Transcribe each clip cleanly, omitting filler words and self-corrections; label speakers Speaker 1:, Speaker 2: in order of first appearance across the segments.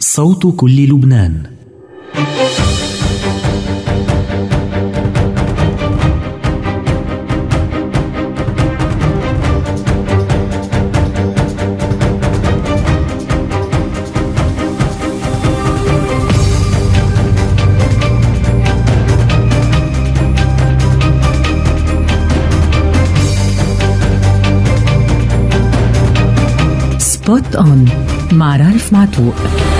Speaker 1: صوت كل لبنان.
Speaker 2: سبوت أون مع رالف معتوق.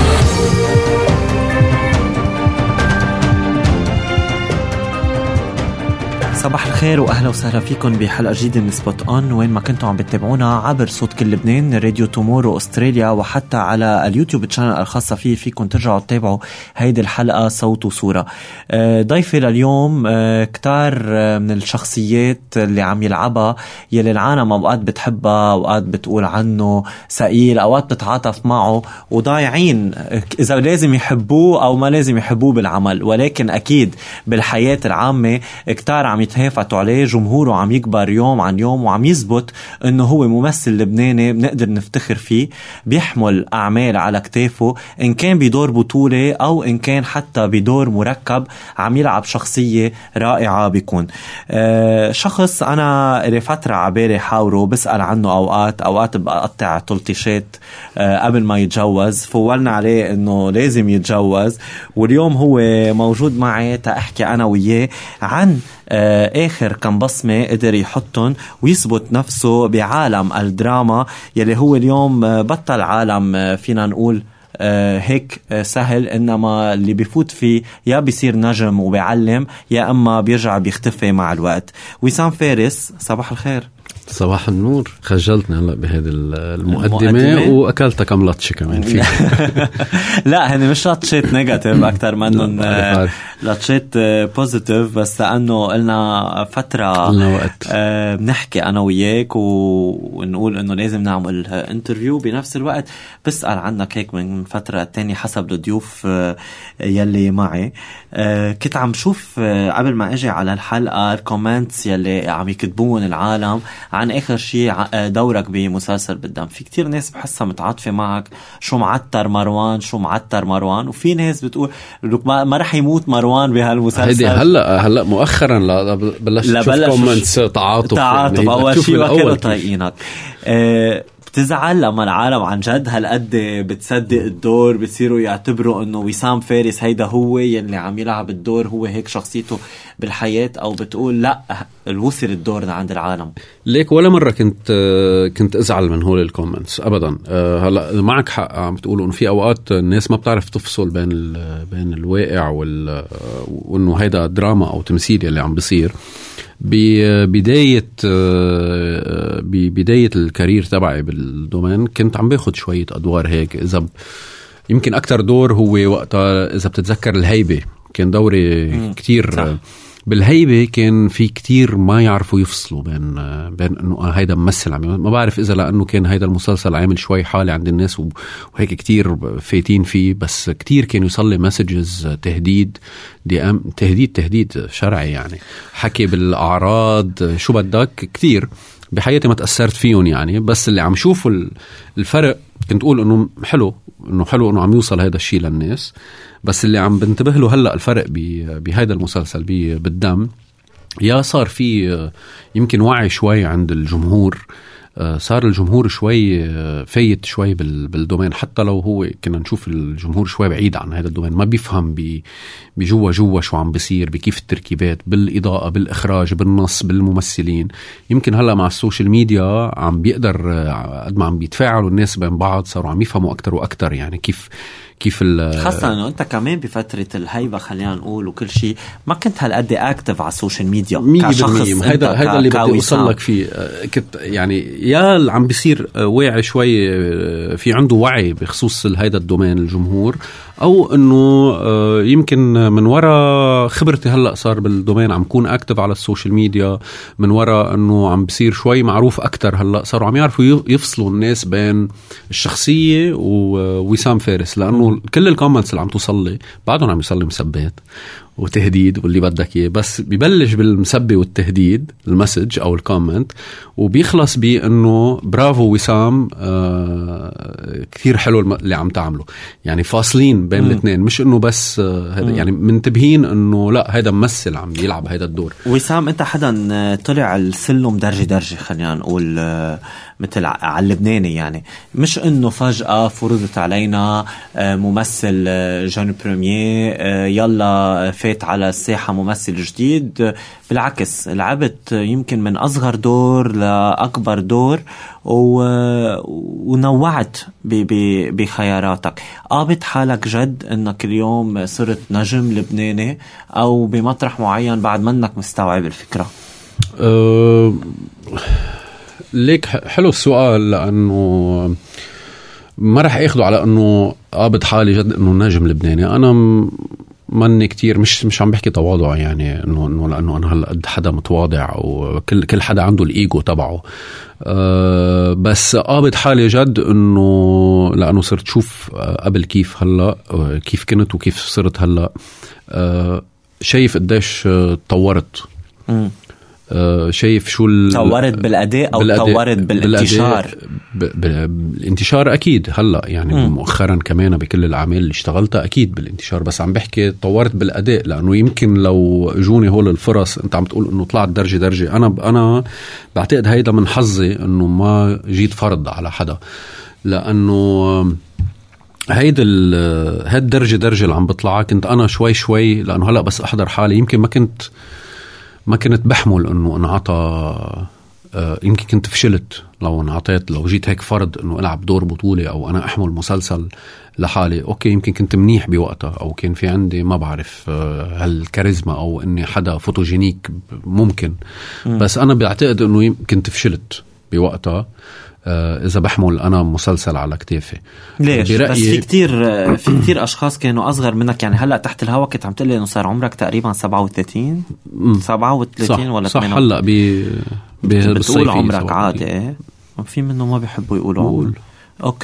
Speaker 3: صباح الخير واهلا وسهلا فيكم بحلقه جديده من سبوت اون، وين ما كنتوا عم بتتابعونا عبر صوت كل لبنان، راديو تومورو استراليا، وحتى على اليوتيوب تشانل الخاصه فيه. فيكم ترجعوا تتابعوا هيدي الحلقه صوت وصوره. ضيفي لليوم كتار من الشخصيات اللي عم يلعبها، يلي العالم اوقات بتحبها، اوقات بتقول عنه ثقيل، اوقات بتعاطف معه، وضايعين اذا لازم يحبوه او ما لازم يحبوه بالعمل. ولكن اكيد بالحياه العامه كتار عم يتهافتوا عليه، جمهوره عم يكبر يوم عن يوم، وعم يثبت انه هو ممثل لبناني بنقدر نفتخر فيه. بيحمل اعمال على كتافه، ان كان بدور بطولة او ان كان حتى بدور مركب، عم يلعب شخصية رائعة. بيكون شخص انا لفترة عبالي حاوره، بسأل عنه اوقات بقطع تلطيشات قبل ما يتجوز. فولنا عليه انه لازم يتجوز، واليوم هو موجود معي تأحكي انا وياه عن آخر كم بصمة قدر يحطن ويثبت نفسه بعالم الدراما، يلي هو اليوم بطل عالم فينا نقول هيك سهل، إنما اللي بيفوت فيه يا بيصير نجم وبيعلم، يا أما بيرجع بيختفي مع الوقت. وسام فارس، صباح الخير.
Speaker 4: صباح النور. خجلتني هلا بهذه المقدمة وأكلتها كم لطشة كمان فيه.
Speaker 3: لا هني مش لطشات نيجاتيف أكتر منهم لطشات بوزيتيف، بس لأنه قلنا فترة بنحكي أنا وياك ونقول إنه لازم نعمل انترفيو. بنفس الوقت بسأل عنك هيك من فترة تاني حسب الضيوف يلي معي. كنت عم شوف قبل ما أجي على الحلقة الكومنتس يلي عم يكتبون العالم عن آخر شيء دورك بمسلسل بالدم. في كتير ناس بحسها متعاطفة معك، شو معتر مروان، وفي ناس بتقول ما رح يموت مروان بهالمسلسل.
Speaker 4: هيدي هلا مؤخرا بلشت تشوف كومنتس تعاطف يعني
Speaker 3: أول شيء وكله طايقينك. بتزعل لما العالم عن جد هالقد بتصدق الدور، بتصيروا يعتبروا انه وسام فارس هيدا هو يلي عم يلعب الدور، هو هيك شخصيته بالحياة، او بتقول لا الوصل الدور عند العالم؟
Speaker 4: ليك ولا مرة كنت ازعل من هول الكومنتس ابدا. هلا معك حق، عم بتقولوا انه في اوقات الناس ما بتعرف تفصل بين الواقع وانه هيدا دراما او تمثيل يلي عم بيصير. ببداية الكارير تبعي بالدومين كنت عم باخد شوية أدوار هيك. إذا يمكن أكتر دور هو وقتها إذا بتتذكر الهيبة، كان دوري كتير بالهيبة. كان في كتير ما يعرفوا يفصلوا بين انه هيدا ممثل ما بعرف اذا لانه كان هيدا المسلسل عامل شوي حالي عند الناس وهيك كتير فايتين فيه، بس كتير كان يوصل لي مسجز تهديد تهديد شرعي، يعني حكي بالاعراض شو بدك. كتير بحياتي ما تأثرت فيهم يعني، بس اللي عم شوفوا الفرق كنت أقول إنه حلو إنه عم يوصل هذا الشيء للناس. بس اللي عم بنتبه له هلأ الفرق بهذا المسلسل بالدم، يا صار في يمكن وعي شوي عند الجمهور، صار الجمهور شوي فايت شوي بالدومين، حتى لو هو كنا نشوف الجمهور شوي بعيد عن هذا الدومين، ما بيفهم بجوا شو عم بيصير، بكيف التركيبات، بالإضاءة، بالإخراج، بالنص، بالممثلين. يمكن هلا مع السوشيال ميديا عم بيقدر قد ما عم بيتفاعلوا الناس بين بعض، صاروا عم يفهموا أكتر وأكتر يعني كيف
Speaker 3: خاصة انه انت كمان بفترة الهيبة خلينا نقول وكل شيء ما كنت هالقد اكتف على السوشيال ميديا كشخص.
Speaker 4: هيدا اللي بدي اوصل لك فيه. كنت يعني يا عم بيصير واعي شوي، في عنده وعي بخصوص هيدا الدومين الجمهور، او انه يمكن من وراء خبرتي هلا صار بالدومين عم كون اكتف على السوشيال ميديا، من وراء انه عم بيصير شوي معروف اكتر. هلا صاروا عم يعرفوا يفصلوا الناس بين الشخصية ووسام فارس، لانه كل الكومنتس اللي عم توصل لي بعدهم عم يوصل لي مسبات، وتهديد واللي بدك اياه، بس ببلش بالمسبة والتهديد المسج او الكومنت، وبيخلص بانه برافو وسام، كثير حلو اللي عم تعمله. يعني فاصلين بين الاثنين، مش انه بس هذا يعني منتبهين انه لا هذا ممثل عم يلعب هذا الدور.
Speaker 3: وسام انت حدا طلع السلم درجة درجة، خلينا نقول مثل على اللبناني، يعني مش انه فجأة فرضت علينا ممثل جون بريمير يلا فات على الساحة ممثل جديد. بالعكس لعبت يمكن من أصغر دور لأكبر دور، ونوعت بخياراتك. قابت حالك جد انك اليوم صرت نجم لبناني، او بمطرح معين بعد منك مستوعب الفكرة؟
Speaker 4: ليك حلو السؤال، لأنه ما رح اخده على انه قابض حالي جد انه ناجم لبناني. انا ماني كتير مش عم بحكي تواضع، يعني انه لانه انا هالقد حدا متواضع، وكل حدا عنده الايجو تبعه. بس قابض حالي جد انه لانه صرت شوف قبل كيف هلا كيف كنت وكيف صرت هلا. شايف قديش تطورت، شايف شو
Speaker 3: تطورت بالأداء أو تطورت بالانتشار.
Speaker 4: بالانتشار أكيد هلأ يعني مؤخرا كمان بكل الأعمال اللي اشتغلتها أكيد بالانتشار، بس عم بحكي تطورت بالأداء، لأنه يمكن لو جوني هول الفرص أنت عم تقول أنه طلعت درجة درجة، أنا بعتقد هيدا من حظي أنه ما جيت فرض على حدا، لأنه هيدا درجة درجة اللي عم بطلع كنت أنا شوي، لأنه هلأ بس أحضر حالي يمكن ما كنت بحمل انه انعطى، يمكن كنت فشلت لو انعطيت، لو جيت هيك فرض انه العب دور بطولة او انا احمل مسلسل لحالي. اوكي يمكن كنت منيح بوقتها، او كان في عندي ما بعرف هالكاريزما، او اني حدا فوتوجينيك ممكن، بس انا بعتقد انه كنت فشلت بوقتها إذا بحمل أنا مسلسل على كتافي.
Speaker 3: ليش؟ بس في كتير أشخاص كانوا أصغر منك، يعني هلأ تحت الهوا كنت عم تقلي إنه صار عمرك تقريبا 37 ولا 8.
Speaker 4: هلأ
Speaker 3: بتقول عمرك عادي، في منه ما بيحبوا يقولوا عمر. اوكي.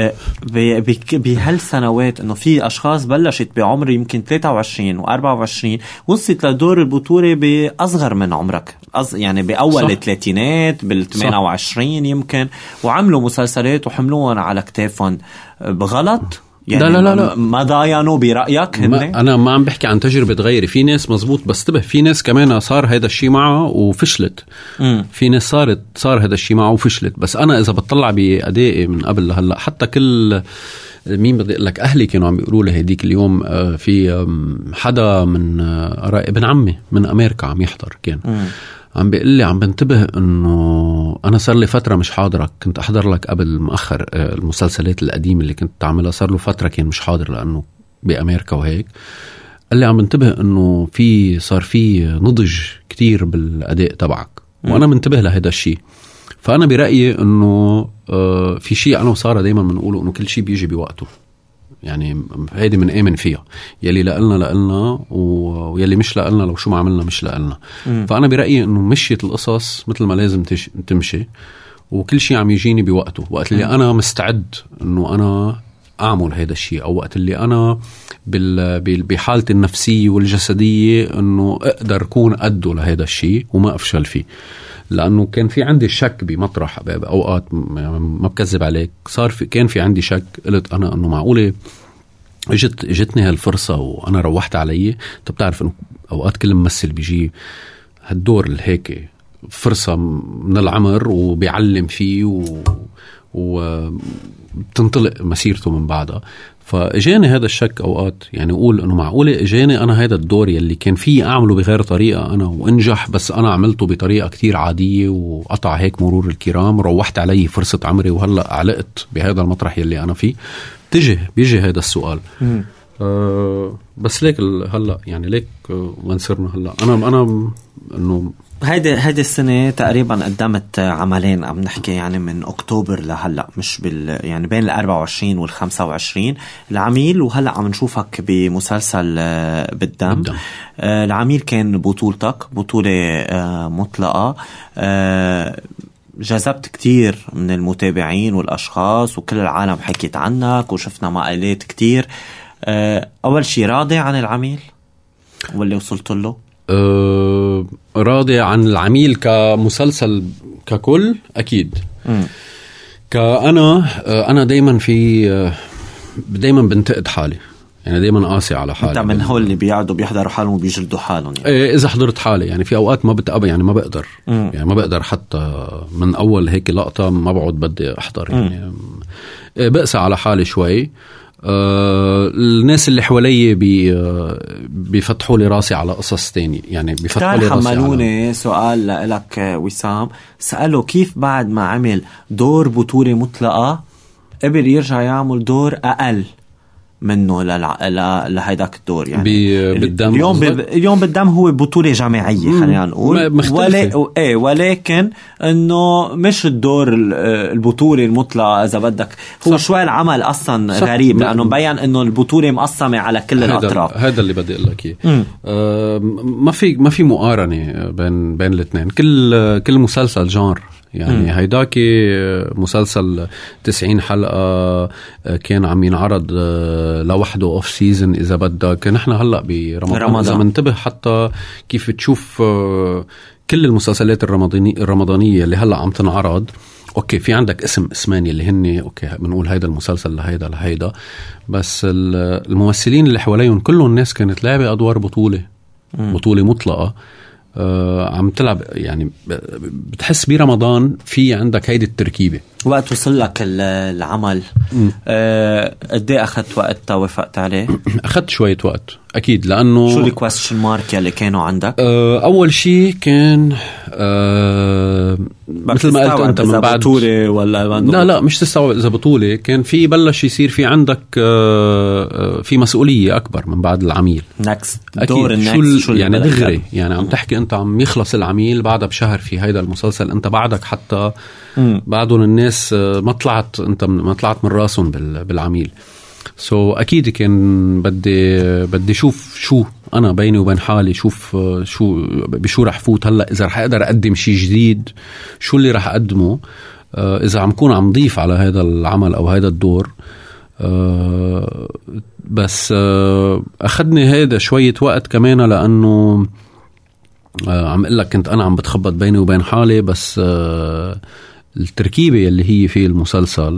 Speaker 3: بهالسنوات انه في اشخاص بلشت بعمر يمكن 23 و24 وصلت لدور البطولة باصغر من عمرك، يعني باول الثلاثينات، بال28 يمكن، وعملوا مسلسلات وحملوهم على كتافهم بغلط. يعني لا ما ضاينوا برأيك هن؟
Speaker 4: أنا ما عم بحكي عن تجربة غيري، في ناس مزبوط، بس تبه في ناس كمان صار هذا الشيء معه وفشلت. في ناس صار هذا الشيء معه وفشلت. بس أنا إذا بتطلع بأدائي من قبل لهلا، حتى كل مين بدي أقول لك، أهلي كانوا عم يقولوا لي هديك اليوم في حدا من ابن عمي من أمريكا عم يحضر، كان عم بيقول لي عم بنتبه انه انا صار لي فتره مش حاضرك، كنت احضر لك قبل مؤخر المسلسلات القديمه اللي كنت تعملها، صار له فتره كان مش حاضر لانه بامريكا وهيك. قال لي عم بنتبه انه صار في نضج كتير بالاداء تبعك، وانا منتبه لهذا الشيء. فانا برايي انه في شيء انا وساره دايما بنقوله، انه كل شيء بيجي بوقته، يعني هيدي من آمن فيها، يلي لقلنا ويلي مش لقلنا لو شو ما عملنا مش لقلنا. فأنا برأيي إنه مشيت القصص مثل ما لازم تمشي، وكل شيء عم يجيني بوقته، وقت اللي أنا مستعد إنه أنا أعمل هيدا الشيء، أو وقت اللي أنا بحالتي النفسية والجسدية إنه أقدر أكون قده لهيدا الشيء وما أفشل فيه. لأنه كان في عندي شك بمطرح أوقات، ما بكذب عليك، كان في عندي شك، قلت أنا أنه معقولة اجتني هالفرصة وأنا روحت علي. أنت بتعرف أنه أوقات كل ممثل بيجي هالدور الهيك فرصة من العمر وبيعلم فيه وبتنطلق مسيرته من بعدها. فاجاني هذا الشك اوقات، يعني اقول انه معقوله اجاني انا هذا الدور يلي كان فيه اعمله بغير طريقه انا وانجح، بس انا عملته بطريقه كتير عاديه وقطع هيك مرور الكرام، روحت علي فرصه عمري وهلا علقت بهذا المطرح يلي انا فيه. بيجي هذا السؤال. بس ليك هلا يعني ليك وين صرنا هلا. انا انه
Speaker 3: هيدي السنة تقريبا قدمت عملين، عم نحكي يعني من أكتوبر لهلأ، مش يعني بين 24 وال25 العميل، وهلأ عم نشوفك بمسلسل بالدم. العميل كان بطولتك، بطولة مطلقة، جذبت كتير من المتابعين والأشخاص، وكل العالم حكيت عنك وشفنا مقالات كتير. أول شي راضي عن العميل؟ واللي وصلت له؟
Speaker 4: راضي عن العميل كمسلسل ككل أكيد. أنا دايما بنتقد حالي، يعني دايما قاسي على حالي.
Speaker 3: انت من هول اللي بيقعدوا بيحضروا حالهم وبيجلدوا حالهم يعني.
Speaker 4: اذا حضرت حالي يعني في اوقات ما بتقبل، يعني ما بقدر يعني ما بقدر حتى من اول هيك لقطة ما بقعد بدي احضر يعني. بقسى على حالي شوي. الناس اللي حوالي بيفتحوا لي راسي على قصص تاني، يعني بيفتحوا لي راسي.
Speaker 3: حملوني سؤال لك وسام، سأله كيف بعد ما عمل دور بطولة مطلقة قبل يرجع يعمل دور أقل منه لهيداك الدور يعني.
Speaker 4: بالدم
Speaker 3: اليوم بالدم هو بطولة جامعية خلينا نقول، ولكن انه مش الدور البطولة المطلقة اذا بدك. هو شوي العمل اصلا غريب لانه مبين انه البطولة مقسمة على كل الاطراف.
Speaker 4: هذا اللي بدي اقول لك اياه. ما في مقارنة بين الاثنين. كل مسلسل جانر يعني. هيداك مسلسل 90 حلقة كان عم ينعرض لوحده اوف سيزن اذا بدك. نحن هلأ برمضان اذا منتبه حتى كيف تشوف كل المسلسلات الرمضانية اللي هلأ عم تنعرض، اوكي في عندك اسمان اللي هن اوكي بنقول هيدا المسلسل لهيدا، بس الممثلين اللي حواليهم كلهم الناس كانت لعبة ادوار بطولة مطلقة. عم تلعب يعني. بتحس برمضان في عندك هيدي التركيبة.
Speaker 3: وقت وصل لك العمل قد ايه اخذت وقت توافقت عليه؟
Speaker 4: اخذت شوية وقت اكيد، لانه
Speaker 3: شو الكويستشن مارك اللي كانوا عندك؟
Speaker 4: اول شيء كان مثل ما قلت انت من بعد
Speaker 3: بطولة ولا
Speaker 4: لا مش تستوعب اذا بطولة. كان في بلش يصير في عندك في مسؤولية اكبر من بعد العميل.
Speaker 3: دور
Speaker 4: شو يعني دغري يعني عم تحكي انت عم يخلص العميل بعدها بشهر في هيدا المسلسل، انت بعدك حتى بعدهم الناس ما طلعت من راسهم بالعميل. اكيد كان بدي شوف شو انا بيني وبين حالي، شوف شو رح فوت هلا، اذا رح اقدر اقدم شيء جديد شو اللي رح اقدمه، اذا عم كون عم ضيف على هذا العمل او هذا الدور. بس اخذني هذا شوية وقت كمان، لانه عم اقول لك كنت انا عم بتخبط بيني وبين حالي. بس التركيبة اللي هي في المسلسل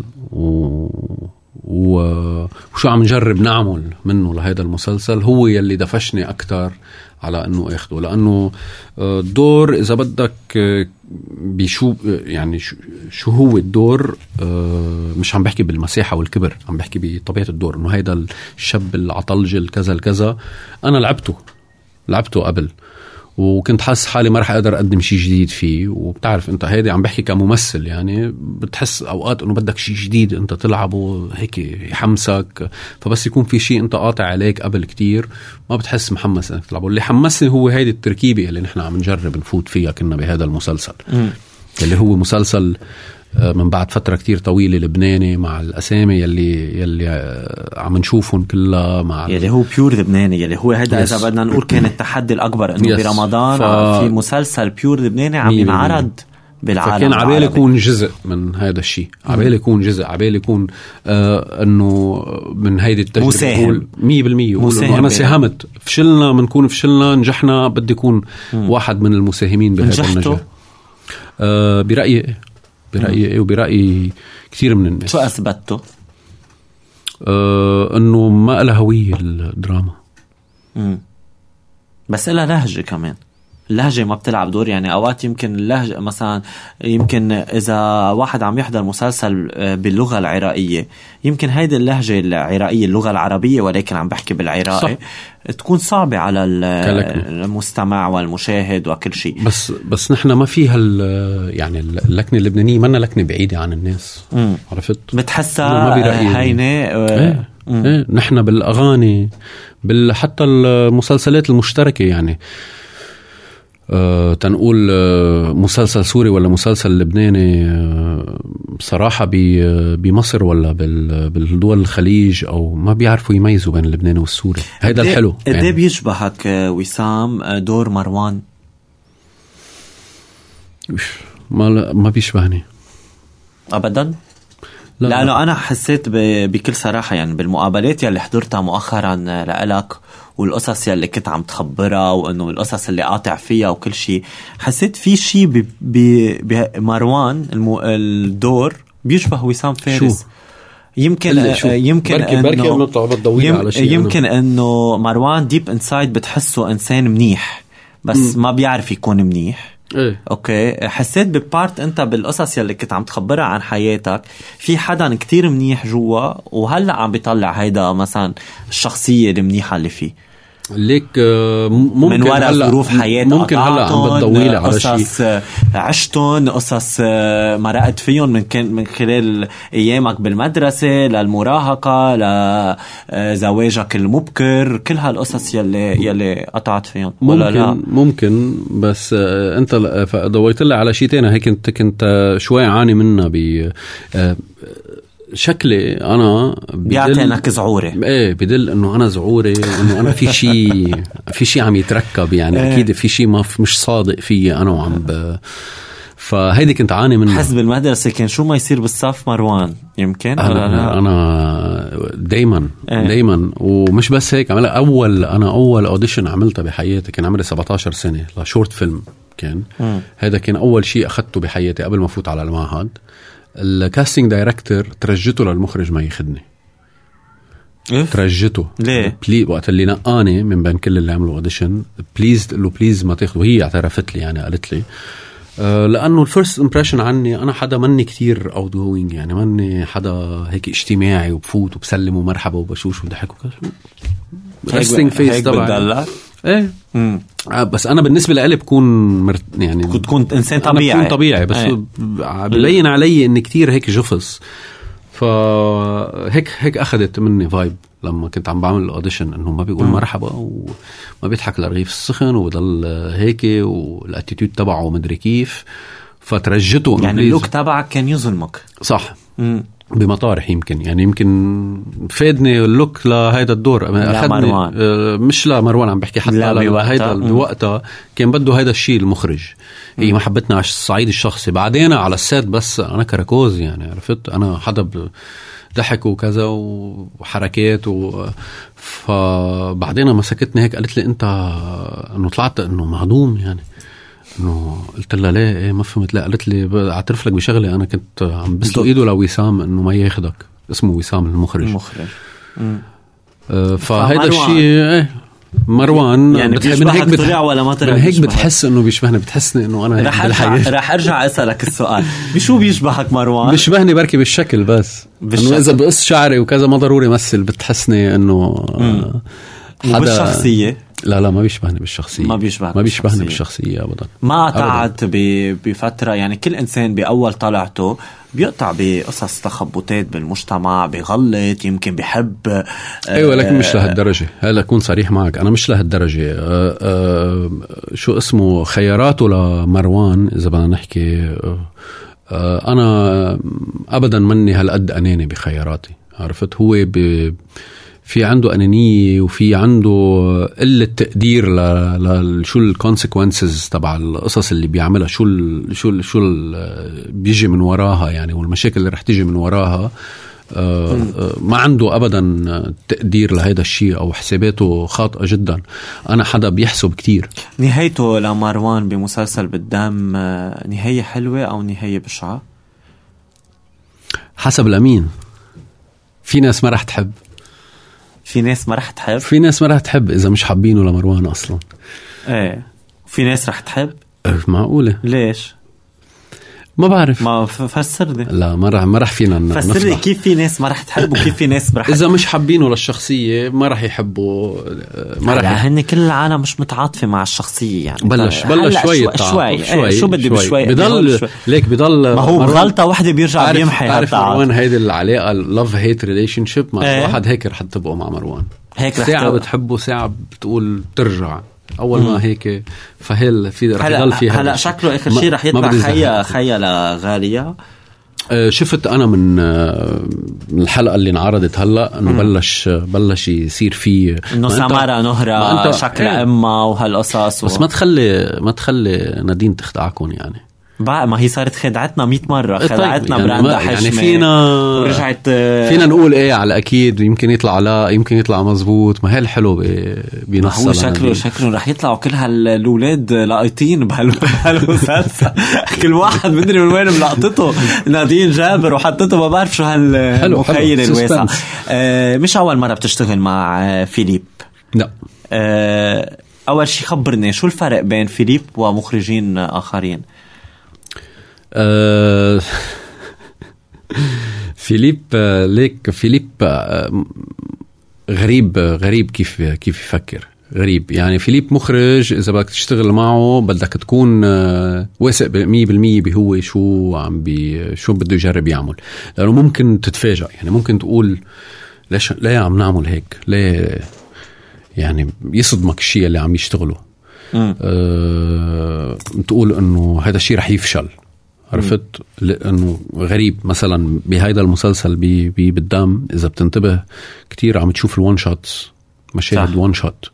Speaker 4: وشو عم نجرب نعمل منه لهذا المسلسل هو يلي دفشني أكتر على أنه أخده. لأنه الدور إذا بدك بشو يعني شو هو الدور، مش عم بحكي بالمساحة والكبر، عم بحكي بطبيعة الدور. أنه هيدا الشاب العطلج الكذا أنا لعبته قبل، وكنت حاسس حالي ما رح أقدر أقدم شيء جديد فيه. وبتعرف أنت هيدا عم بحكي كممثل، يعني بتحس أوقات أنه بدك شيء جديد أنت تلعبه هيك يحمسك. فبس يكون في شيء أنت قاطع عليك قبل كتير ما بتحس محمس أنك تلعبه. اللي حمسني هو هيدي التركيبة اللي نحن عم نجرب نفوت فيها كنا بهذا المسلسل اللي هو مسلسل من بعد فترة كتير طويلة لبناني، مع الأسامي يلي عم نشوفهم كلها، مع
Speaker 3: يلي هو بيور لبناني، يلي هو هذا إذا بدنا نقول كان التحدي الأكبر إنه برمضان في مسلسل بيور لبناني عم ينعرض بالعالم.
Speaker 4: فكان عبالي يكون جزء من هذا الشيء، عبالي يكون جزء، عبالي يكون إنه من هيدي التجربة.
Speaker 3: مساهم
Speaker 4: 100%. أنا ساهمت، فشلنا منكون فشلنا، نجحنا، بدي يكون واحد من المساهمين بهذا النجاح. برأيي وبرأي كثير من الناس.
Speaker 3: شو أثبته؟
Speaker 4: أنه ما لها هوية الدراما.
Speaker 3: بس لها لهجة كمان. اللهجة ما بتلعب دور يعني. أوقات يمكن اللهجة مثلا، يمكن إذا واحد عم يحضر مسلسل باللغة العراقية يمكن هيدي اللهجة العراقية اللغة العربية ولكن عم بحكي بالعراقي تكون صعبة على المستمع والمشاهد وكل شيء.
Speaker 4: بس نحن ما فيها يعني اللكنة اللبنانية منا لكنة بعيدة عن الناس. عرفت؟
Speaker 3: بتحسها هينة.
Speaker 4: نحن بالأغاني حتى المسلسلات المشتركة يعني تنقول مسلسل سوري ولا مسلسل لبناني بصراحة بمصر ولا بالدول الخليج أو ما بيعرفوا يميزوا بين اللبناني والسوري. هيدا الحلو.
Speaker 3: يعني بيشبهك وسام دور مروان؟
Speaker 4: ما بيشبهني
Speaker 3: أبدا. لانه انا حسيت بكل صراحه يعني بالمقابلات يلي حضرتها مؤخرا لإلك والقصص يلي كنت عم تخبرها وانه القصص اللي قاطع فيها وكل شيء، حسيت في شيء بمروان الدور بيشبه وسام فارس.
Speaker 4: شو؟
Speaker 3: يمكن يمكن انه مروان ديب انسايد بتحسه انسان منيح بس ما بيعرف يكون منيح.
Speaker 4: ايه.
Speaker 3: اوكي، حسيت ببارت انت بالقصص يلي كنت عم تخبرها عن حياتك في حدا كتير منيح جوا وهلا عم بيطلع هيدا مثلا الشخصية المنيحة اللي فيه
Speaker 4: ليك ممكن
Speaker 3: من وراء ظروف حياتك،
Speaker 4: ممكن هلا عم بتضويلي على شيء
Speaker 3: قصص عشتون، قصص مرقت فيهم من خلال ايامك بالمدرسه للمراهقه لزواجك المبكر، كل هالقصص يلي قطعت فيهم. ولا لا؟
Speaker 4: ممكن بس انت ضويت لي على شيء تاني هيك كنت شوي عاني منها ب شكلي انا
Speaker 3: بيعطينك زعوري.
Speaker 4: ايه بدل انه انا زعوري وانه انا في شيء عم يتركب يعني
Speaker 3: ايه.
Speaker 4: اكيد في شيء مش صادق فيي انا وعم فهيدي كنت عاني منها.
Speaker 3: حسب المدرسه كان شو ما يصير بالصف مروان يمكن
Speaker 4: انا دايما ومش بس هيك عملها اول اوديشن عملتها بحياتي كان عمري 17 سنه لشورت فيلم كان هذا كان اول شيء اخذته بحياتي قبل ما افوت على المعهد. الكاستينج دايركتور ترجته للمخرج ما ياخذني. ترجته
Speaker 3: ليه؟
Speaker 4: وقت اللي نقاني من بين كل اللي عملوا اوديشن بليز ما تاخذه. وهي اعترفت لي يعني قالت لي لانه الفيرست امبريشن عني انا حدا مني كتير اوت جوينج يعني مني حدا هيك اجتماعي وبفوت وبسلم ومرحبا وبشوش وضحك وكذا ريستنج فيس تبعي. ايه بس انا بالنسبه لي بكون يعني
Speaker 3: كنت انسان طبيعي.
Speaker 4: انا بكون طبيعي بس ببين علي اني كتير هيك جفص. فهيك اخذت مني فايب لما كنت عم بعمل الاوديشن انه ما بيقول مرحبا وما بيضحك للرغيف السخن وبضل هيك والاتيتيود تبعه مدري كيف. فترجته
Speaker 3: يعني اللوك تبعك كان يظلمك صح
Speaker 4: بمطارح يمكن فادني اللوك لهيدا الدور. أخذني مش لمروان عم بحكي حتى هيدا بوقتها كان بده هيدا الشيء المخرج. هي ما حبتنا على الصعيد الشخصي بعدين على السات بس أنا كراكوز يعني عرفت أنا حدا ضحك وكذا وحركات فبعدين مسكتني هيك قالت لي أنت أنه طلعت أنه مهضوم يعني انه قلت لها ليه ايه ما فهمت. لا قالت لي اعترف لك بشغله انا كنت عم بسلق ايده لوسام انه ما ياخدك اسمه وسام المخرج. فهذا الشيء ايه مروان
Speaker 3: يعني من هيك
Speaker 4: بتحس انه بيشبهني بتحسني انه انا
Speaker 3: رح ارجع اسالك السؤال بشو بيشبهك مروان؟
Speaker 4: بيشبهني بركي بالشكل بس انه اذا بقص شعري وكذا ما ضروري مثل بتحسني انه
Speaker 3: بالشخصيه.
Speaker 4: لا ما بيشبهني بالشخصية.
Speaker 3: ما بيشبهني
Speaker 4: بالشخصية أبدا.
Speaker 3: ما قطعت بفترة يعني كل إنسان بأول طلعته بيقطع بقصص تخبطات بالمجتمع بيغلط يمكن بيحب
Speaker 4: أيوة لكن مش لهالدرجة. هلا أكون صريح معك أنا مش لهالدرجة. شو اسمه خياراته لمروان إذا بدنا نحكي أنا أبدا مني هالقد أناني بخياراتي عرفت. هو في عنده أنانية وفي عنده قلة تقدير شو الكونسيكونسز تبع القصص اللي بيعملها شو بيجي من وراها يعني والمشاكل اللي رح تيجي من وراها. ما عنده أبدا تقدير لهذا الشيء أو حساباته خاطئة جدا. أنا حدا بيحسب كتير.
Speaker 3: نهايته لمروان بمسلسل بالدم نهاية حلوة أو نهاية بشعة؟
Speaker 4: حسب الأمين. في ناس ما رح تحب
Speaker 3: في ناس ما رح تحب
Speaker 4: إذا مش حابينه لمروان أصلا.
Speaker 3: إيه في ناس رح تحب.
Speaker 4: معقولة.
Speaker 3: ليش؟
Speaker 4: ما بعرف.
Speaker 3: ما فسرني.
Speaker 4: لا ما رح فينا
Speaker 3: فسرني كيف في ناس ما رح تحب وكيف في ناس رح
Speaker 4: إذا مش حابينه للشخصية ما رح يحبوا ما رح
Speaker 3: هن كل العالم مش متعاطفة مع الشخصية يعني.
Speaker 4: بلش شوي
Speaker 3: شو بدي بشوي
Speaker 4: بضل ليك بضل
Speaker 3: ما هو غلطة واحدة بيرجع بيمحي.
Speaker 4: عارف مروان هيدي العلاقة love hate relationship مع واحد هيك رح تبقوا مع مروان هيك ساعة بتحبه ساعة بتقول ترجع أول ما هيك فهل في رح يضل فيها.
Speaker 3: هلا شكله آخر شيء رح يطلع خيا لغالية.
Speaker 4: شفت أنا من الحلقة اللي انعرضت هلأ إنه بلش يصير فيه
Speaker 3: إنه سمارة نهرة شكل أمه وهالقصص
Speaker 4: بس ما تخلي نادين تخدعكم يعني.
Speaker 3: بقى ما هي صارت خدعتنا 100 مرة، خدعتنا
Speaker 4: يعني
Speaker 3: براندا حشمة
Speaker 4: يعني فينا
Speaker 3: ورجعت
Speaker 4: فينا نقول ايه على اكيد، يمكن يطلع لا يمكن يطلع مزبوط. ما هي الحلو بنص
Speaker 3: هو شكله رح يطلعوا كل هالولاد لاقطين بهالمسلسل كل واحد مدري من وين ملقطته نادين جابر وحطته ما بعرف شو هالمخيل الواسع. مش أول مرة بتشتغل مع فيليب؟
Speaker 4: لا.
Speaker 3: أول شي خبرني شو الفرق بين فيليب ومخرجين آخرين؟
Speaker 4: فيليب ليك فيليب غريب كيف يفكر غريب. يعني فيليب مخرج إذا بدك تشتغل معه بدك تكون واثق 100% بهو شو بده يجرب يعمل، لأنه ممكن تتفاجأ. يعني ممكن تقول ليه عم نعمل هيك، ليه يعني يصدمك الشيء اللي عم يشتغله. تقول انه هذا الشيء رح يفشل، عرفت؟ لانه غريب. مثلا بهيدا المسلسل بالدم اذا بتنتبه كتير عم تشوف الوان شوتس، مشاهد وان شوت.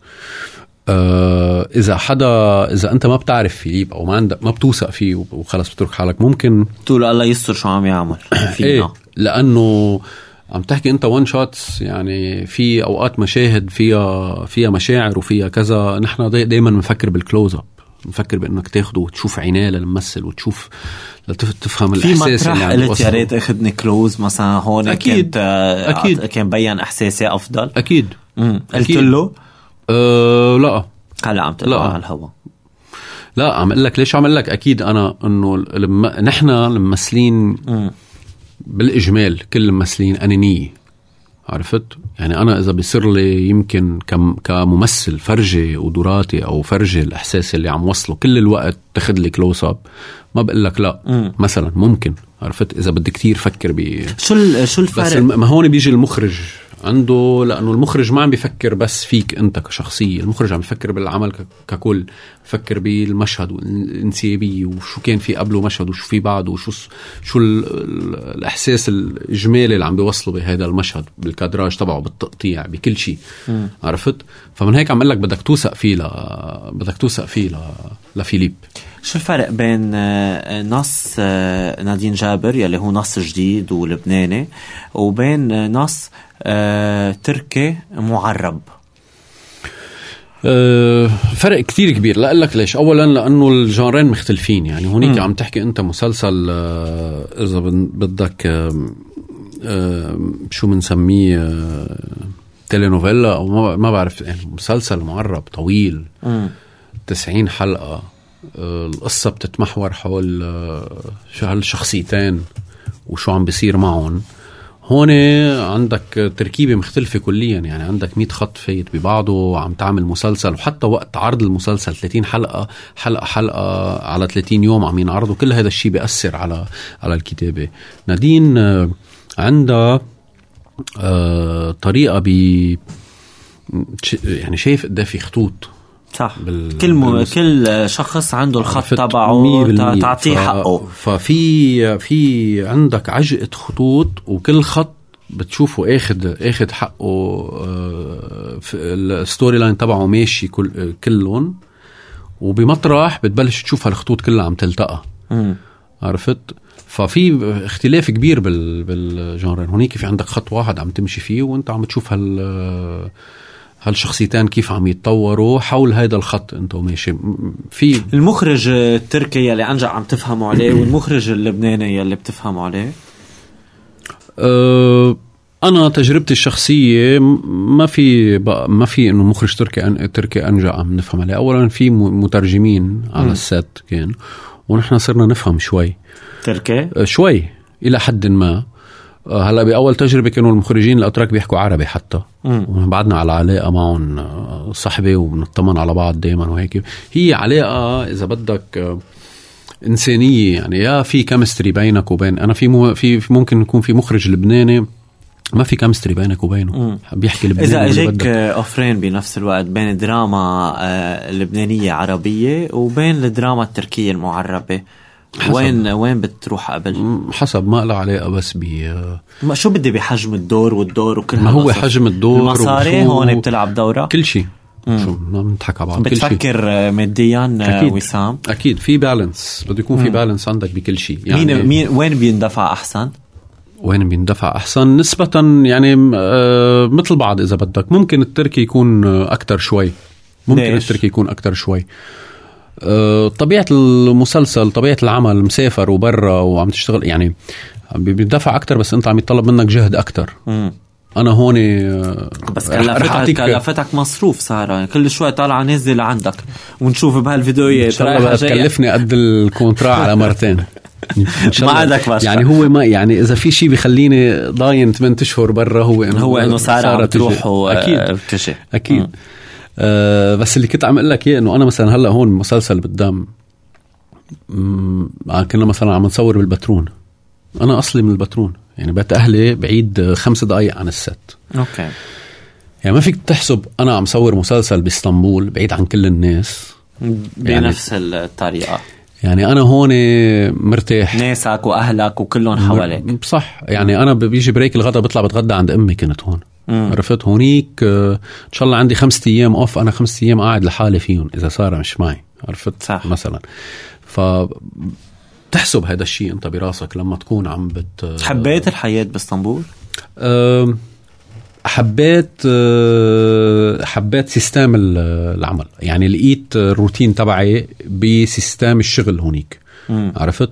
Speaker 4: اذا انت ما بتعرف فيليب او ما بتوثق فيه وخلص بترك حالك، ممكن
Speaker 3: تقول الله يستر شو عم يعمل فينا.
Speaker 4: إيه، لانه عم تحكي انت وان شوتس. يعني في اوقات مشاهد فيها مشاعر وفيها كذا. نحن دايما بنفكر بالكلوز اب، بنفكر بانك تاخده وتشوف عينيه للممثل وتشوف تفهم الاحساس اللي عنده.
Speaker 3: قلت يا ريت اخذني كلوز مثلا هون،
Speaker 4: اكيد
Speaker 3: كان بين احساسي افضل.
Speaker 4: اكيد
Speaker 3: قلت له
Speaker 4: لا
Speaker 3: هلا عم تطلع على الهوا.
Speaker 4: لا عم اقول لك ليش عم اقول لك اكيد. انا انه نحن الممثلين بالاجمال كل الممثلين انانيه، عرفت؟ يعني انا اذا بيصير لي يمكن كممثل فرجي قدراتي او فرجي الاحساس اللي عم وصله كل الوقت تاخذ لي كلوز اب، ما بقول لك لا. مثلا ممكن، عرفت؟ اذا بدي كتير فكر
Speaker 3: شو الفرق.
Speaker 4: بس ما هون بيجي المخرج عنده، لانه المخرج ما عم بيفكر بس فيك انت كشخصيه، المخرج عم بيفكر بالعمل ككل، بفكر بالمشهد والانسيابيه وشو كان في قبله مشهد وشو في بعده وشو الاحساس الاجمالي اللي عم بيوصله بهذا المشهد، بالكادراج تبعه، بالتقطيع، بكل شيء، عرفت؟ فمن هيك عم اقول لك بدك توثق فيه لفيليب.
Speaker 3: شو الفرق بين نص نادين جابر يلي هو نص جديد ولبناني وبين نص تركي معرب؟
Speaker 4: فرق كتير كبير. لا أقول لك ليش. أولا لأنه الجانرين مختلفين. يعني هونيك عم تحكي أنت مسلسل إذا بدك شو منسميه تيلينوفيلا أو ما بعرف، يعني مسلسل معرب طويل 90 حلقة. القصة بتتمحور حول شو هالشخصيتين وشو عم بيصير معهم. هون عندك تركيبة مختلفة كليا. يعني عندك 100 خط فايت ببعضه، عم تعمل مسلسل، وحتى وقت عرض المسلسل 30 حلقة على 30 يوم عم ينعرضوا. كل هذا الشيء بيأثر على الكتابة. نادين عندها طريقة يعني شايف قد في خطوط،
Speaker 3: صح؟ كل شخص عنده الخط تبعه تعطيه حقه.
Speaker 4: ففي عندك عجقة خطوط، وكل خط بتشوفه اخد حقه. في الستوري لاين تبعه ماشي كلهم، وبمطرح بتبلش تشوف هالخطوط كلها عم تلتقى، عرفت؟ ففي اختلاف كبير بالجانرين. هونيك في عندك خط واحد عم تمشي فيه، وانت عم تشوف هالشخصيتين كيف عم يتطوروا حول هذا الخط انت وماشي. في
Speaker 3: المخرج التركي يلي عنجا عم تفهموا عليه والمخرج اللبناني يلي بتفهموا عليه.
Speaker 4: انا تجربتي الشخصيه ما في انه مخرج تركي انجا عم نفهم عليه. اولا في مترجمين على السات كان، ونحن صرنا نفهم شوي
Speaker 3: تركي
Speaker 4: شوي الى حد ما. هلا بأول تجربة كانوا المخرجين الأتراك بيحكوا عربي حتى، وبعدنا على علاقة معهم صحبة وبنطمن على بعض دايما وهيك. هي علاقة إذا بدك إنسانية. يعني يا في كيمستري بينك وبين أنا في ممكن يكون في مخرج لبناني ما في كيمستري بينك وبينه، بيحكي لبناني.
Speaker 3: إذا أجيك أوفرين بنفس الوقت بين الدراما اللبنانية عربية وبين الدراما التركية المعربة، وين بتروح قبل؟
Speaker 4: حسب، ما له علاقة بس
Speaker 3: ما شو بدي بحجم الدور والدور وكل
Speaker 4: ما هو حجم الدور
Speaker 3: المصاري هون بتلعب دورة.
Speaker 4: كل شيء شو ما بنضحك على بعض.
Speaker 3: بتفكر ماديا وسام؟
Speaker 4: اكيد في بالانس، بده يكون في بالانس عندك بكل شيء.
Speaker 3: يعني مين وين بيندفع احسن؟
Speaker 4: وين بيندفع احسن نسبة يعني مثل بعض. اذا بدك ممكن التركي يكون اكتر شوي، ممكن ليش؟ التركي يكون اكتر شوي. طبيعة المسلسل، طبيعة العمل، مسافر وبرا وعم تشتغل، يعني بيدفع اكتر، بس انت عم يطلب منك جهد اكتر. انا هون
Speaker 3: بس كلفتك مصروف سارة، يعني كل شوي طالعة نزل عندك ونشوف بهالفيديوهات
Speaker 4: رايحة جاية. تكلفني قد الكونترا على مرتين.
Speaker 3: ما عندك بس
Speaker 4: يعني هو ما يعني اذا في شيء بيخليني ضاين 8 اشهر برا هو انه
Speaker 3: سارة تروح وتجي
Speaker 4: اكيد. بس اللي كنت عم اقول لك اياه انه انا مثلا هلا هون مسلسل بالدم، كنا مثلا عم نصور بالبترون. انا اصلي من البترون، يعني بيت اهلي بعيد 5 دقايق عن الست.
Speaker 3: اوكي.
Speaker 4: يعني ما فيك تحسب انا عم صور مسلسل باسطنبول بعيد عن كل الناس
Speaker 3: بنفس يعني الطريقه.
Speaker 4: يعني انا هون مرتاح،
Speaker 3: ناسك واهلك وكلهم حواليك.
Speaker 4: صح. يعني انا بيجي بريك الغداء بطلع بتغدى عند امي. كنت هون عرفت هونيك ان شاء الله عندي 5 أيام اوف، انا 5 أيام قاعد لحالي فيهم اذا سارة مش معي. عرفت صح. مثلا تحسب هذا الشيء انت براسك لما تكون عم
Speaker 3: حبيت الحياة باسطنبول؟
Speaker 4: حبيت سيستم العمل، يعني لقيت الروتين تبعي بسيستم الشغل هونيك. عرفت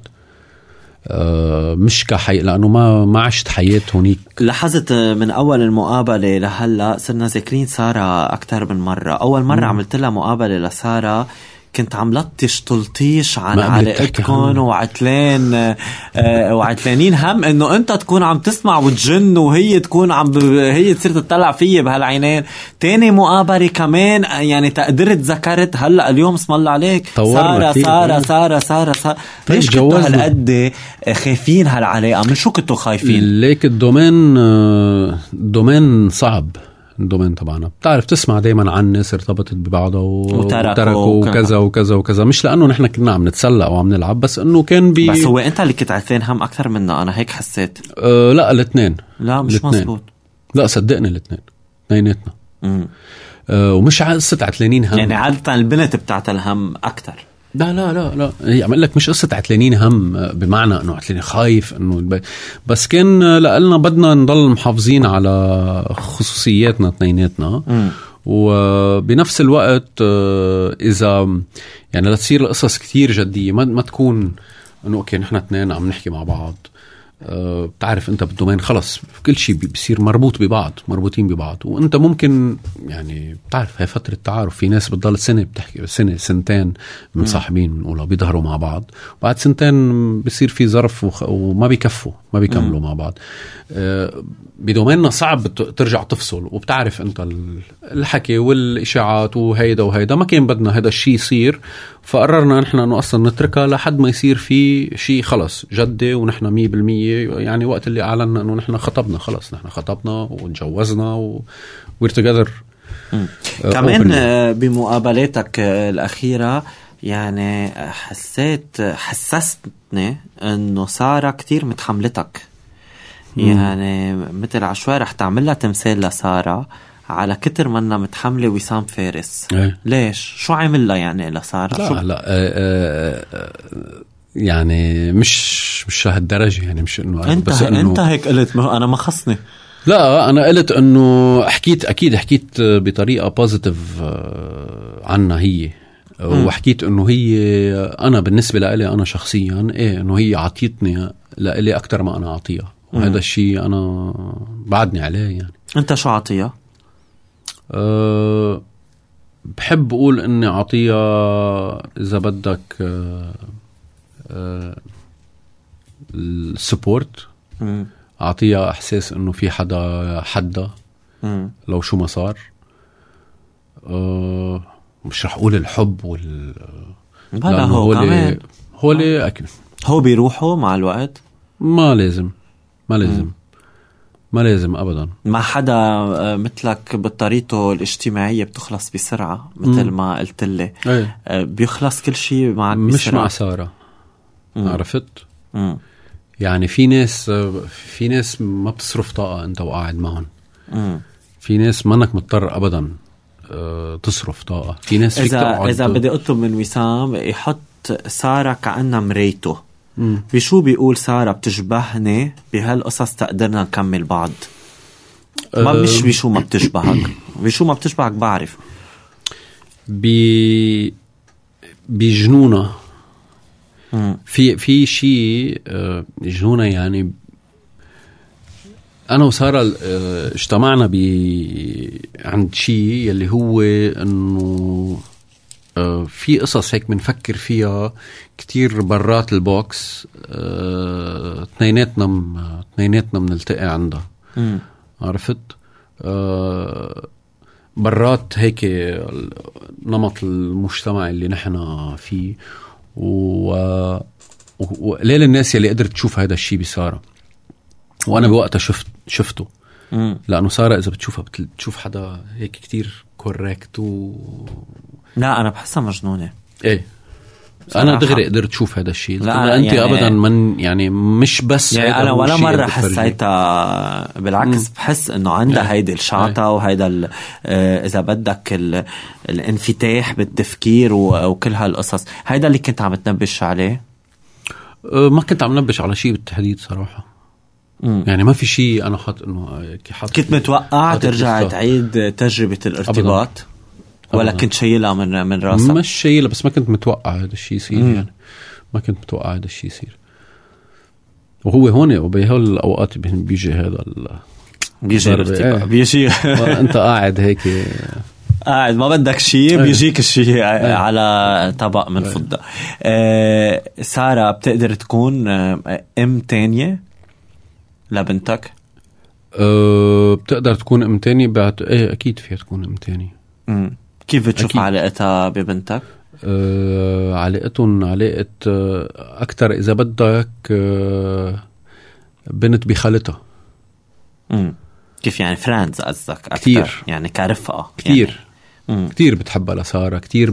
Speaker 4: مش لأنه ما عشت حياة هونيك.
Speaker 3: لاحظت من أول المقابلة لهلأ صرنا ذاكرين سارة أكتر من مرة. أول مرة عملت لها مقابلة لسارة كنت عم لطش تلطيش عن علاقتكم وعتلانين هم انه انت تكون عم تسمع وتجن وهي تكون هي تصير تطلع فيه بهالعينين. تاني مقابلة كمان يعني تقدرت ذكرت هلا اليوم اسم الله عليك سارة. ليش كنتوا هالقد خايفين هالعلاقة؟ من شو كنتوا خايفين؟
Speaker 4: ليك الدومين صعب. الدومين طبعا بتعرف تسمع دايما عن ناس ارتبطت ببعضها وتركوا وكذا وكذا وكذا. مش لأنه نحن كنا عم نتسلق أو عم نلعب، بس أنه كان
Speaker 3: بس هو أنت اللي كنت عثين هم أكثر منا. أنا هيك حسيت.
Speaker 4: لا الاثنين.
Speaker 3: لا مش مزبوط.
Speaker 4: لا صدقني الاثنين اثنيناتنا. ومش قصة عتلانين هم،
Speaker 3: يعني عادة البنت بتاعت الهم أكتر.
Speaker 4: لا هي عم لك مش قصة عتلانين هم بمعنى انه عتلانين خايف انه بس كان لقلنا بدنا نضل محافظين على خصوصياتنا اثنيناتنا. وبنفس الوقت اذا يعني لا تصير القصص كتير جدية، ما تكون انه اوكي نحن اثنين عم نحكي مع بعض. بتعرف انت بالدومين خلص كل شيء بيصير مربوط ببعض، مربوطين ببعض. وانت ممكن يعني بتعرف هاي فترة تعارف، في ناس بتضل سنة بتحكي، سنة سنتين مصاحبين ولا بيظهروا مع بعض، بعد سنتين بيصير في ظرف وما بيكفوا، ما بيكملوا مع بعض. بدوميننا صعب ترجع تفصل. وبتعرف انت الحكي والاشاعات وهيدا ما كان بدنا هذا الشيء يصير، فقررنا نحن انه اصلا نتركها لحد ما يصير في شيء خلص جدي ونحن 100%. يعني وقت اللي اعلنا انه نحن خطبنا، خلص نحن خطبنا وتجوزنا we're together.
Speaker 3: كمان بمقابلاتك الأخيرة يعني حسستني انه سارة كتير متحملتك. يعني مثل عشوائي رح تعمل لها تمثال لسارة على كتر منا متحملة وسام فارس. ليش؟ شو عمل لها يعني لسارة؟
Speaker 4: لا يعني مش هالدرجة، يعني مش انه
Speaker 3: انت هيك قلت. انا ما خصني.
Speaker 4: لا انا قلت انه حكيت بطريقة بوزيتيف عنها هي. وحكيت انه هي انا بالنسبة لي انا شخصيا انه هي عطيتني لإلي اكتر ما انا اعطيها. وهذا الشيء أنا بعدني عليه. يعني
Speaker 3: أنت شو عطيها؟
Speaker 4: بحب أقول إني عطيها إذا بدك السبورت. عطيها إحساس إنه في حدا لو شو ما صار. مش رح أقول الحب
Speaker 3: بلا هو
Speaker 4: أكيد
Speaker 3: هو بيروحوا مع الوقت.
Speaker 4: ما لازم أبدا.
Speaker 3: ما حدا مثلك بطريقته الاجتماعية بتخلص بسرعة مثل ما قلت لي. بيخلص كل شيء معك بسرعة.
Speaker 4: مش مع سارة. عرفت؟ يعني في ناس ما بتصرف طاقة أنت وقاعد معهم. في ناس ما أنك مضطر أبدا تصرف طاقة. في ناس فيك تقعد.
Speaker 3: إذا بدي أطلب من وسام يحط سارة كأنها مرايته، بشو بيقول سارة بتشبهني بهالقصص تقدرنا نكمل بعض؟ ما مش بشو ما بتشبهك، بشو ما بتشبهك بعرف.
Speaker 4: بجنونة. في شيء جنونة يعني. أنا وسارة اجتمعنا عند شيء يلي هو إنه في قصص هيك بنفكر فيها كتير برات البوكس. اثنيناتنا بنلتقي عندها. عرفت؟ برات هيك نمط المجتمع اللي نحن فيه، وقليل الناس يلي قدرت تشوف هذا الشيء بسارة، وأنا بوقتها شفته. لأنه سارة إذا بتشوفها بتشوف حدا هيك كتير كوريكت
Speaker 3: لا أنا بحسها مجنونة.
Speaker 4: إيه أنا دغري قدرت تشوف هذا الشيء.
Speaker 3: لا
Speaker 4: أنت
Speaker 3: يعني
Speaker 4: أبدا من يعني مش بس
Speaker 3: يعني أنا ولا مرة حسيتها، بالعكس بحس إنه عندها هيدا الشعطة وهيدا إذا بدك الانفتاح بالتفكير وكل هالقصص. هيدا اللي كنت عم تنبش عليه.
Speaker 4: ما كنت عم نبش على شيء بالتحديد صراحة. يعني ما في شيء أنا حاط إنه
Speaker 3: كنت متوقع ترجع تعيد تجربة الارتباط أبداً. ولا كنت شايلها من راسك؟
Speaker 4: مش شايلها، بس ما كنت متوقع هذا الشيء يصير. يعني ما كنت متوقع هذا الشيء يصير. وهو هون وبهالأوقات بيجي هذا
Speaker 3: بيجي الارتباط. بيجي
Speaker 4: أنت قاعد هيك
Speaker 3: قاعد ما بدك شيء، بيجيك الشيء على طبق من فضة. سارة بتقدر تكون ام تانية لبنتك؟
Speaker 4: بتقدر تكون ام تانية بعد. ايه اكيد فيها تكون ام تانية.
Speaker 3: كيف بتشوف علاقتها ببنتك؟
Speaker 4: علاقتهم علاقة اكتر اذا بدك بنت بخالتها.
Speaker 3: كيف يعني فريندز قصدك اكتر؟
Speaker 4: كتير
Speaker 3: يعني كرفقة
Speaker 4: كتير. يعني كتير بتحبها لسارة، كتير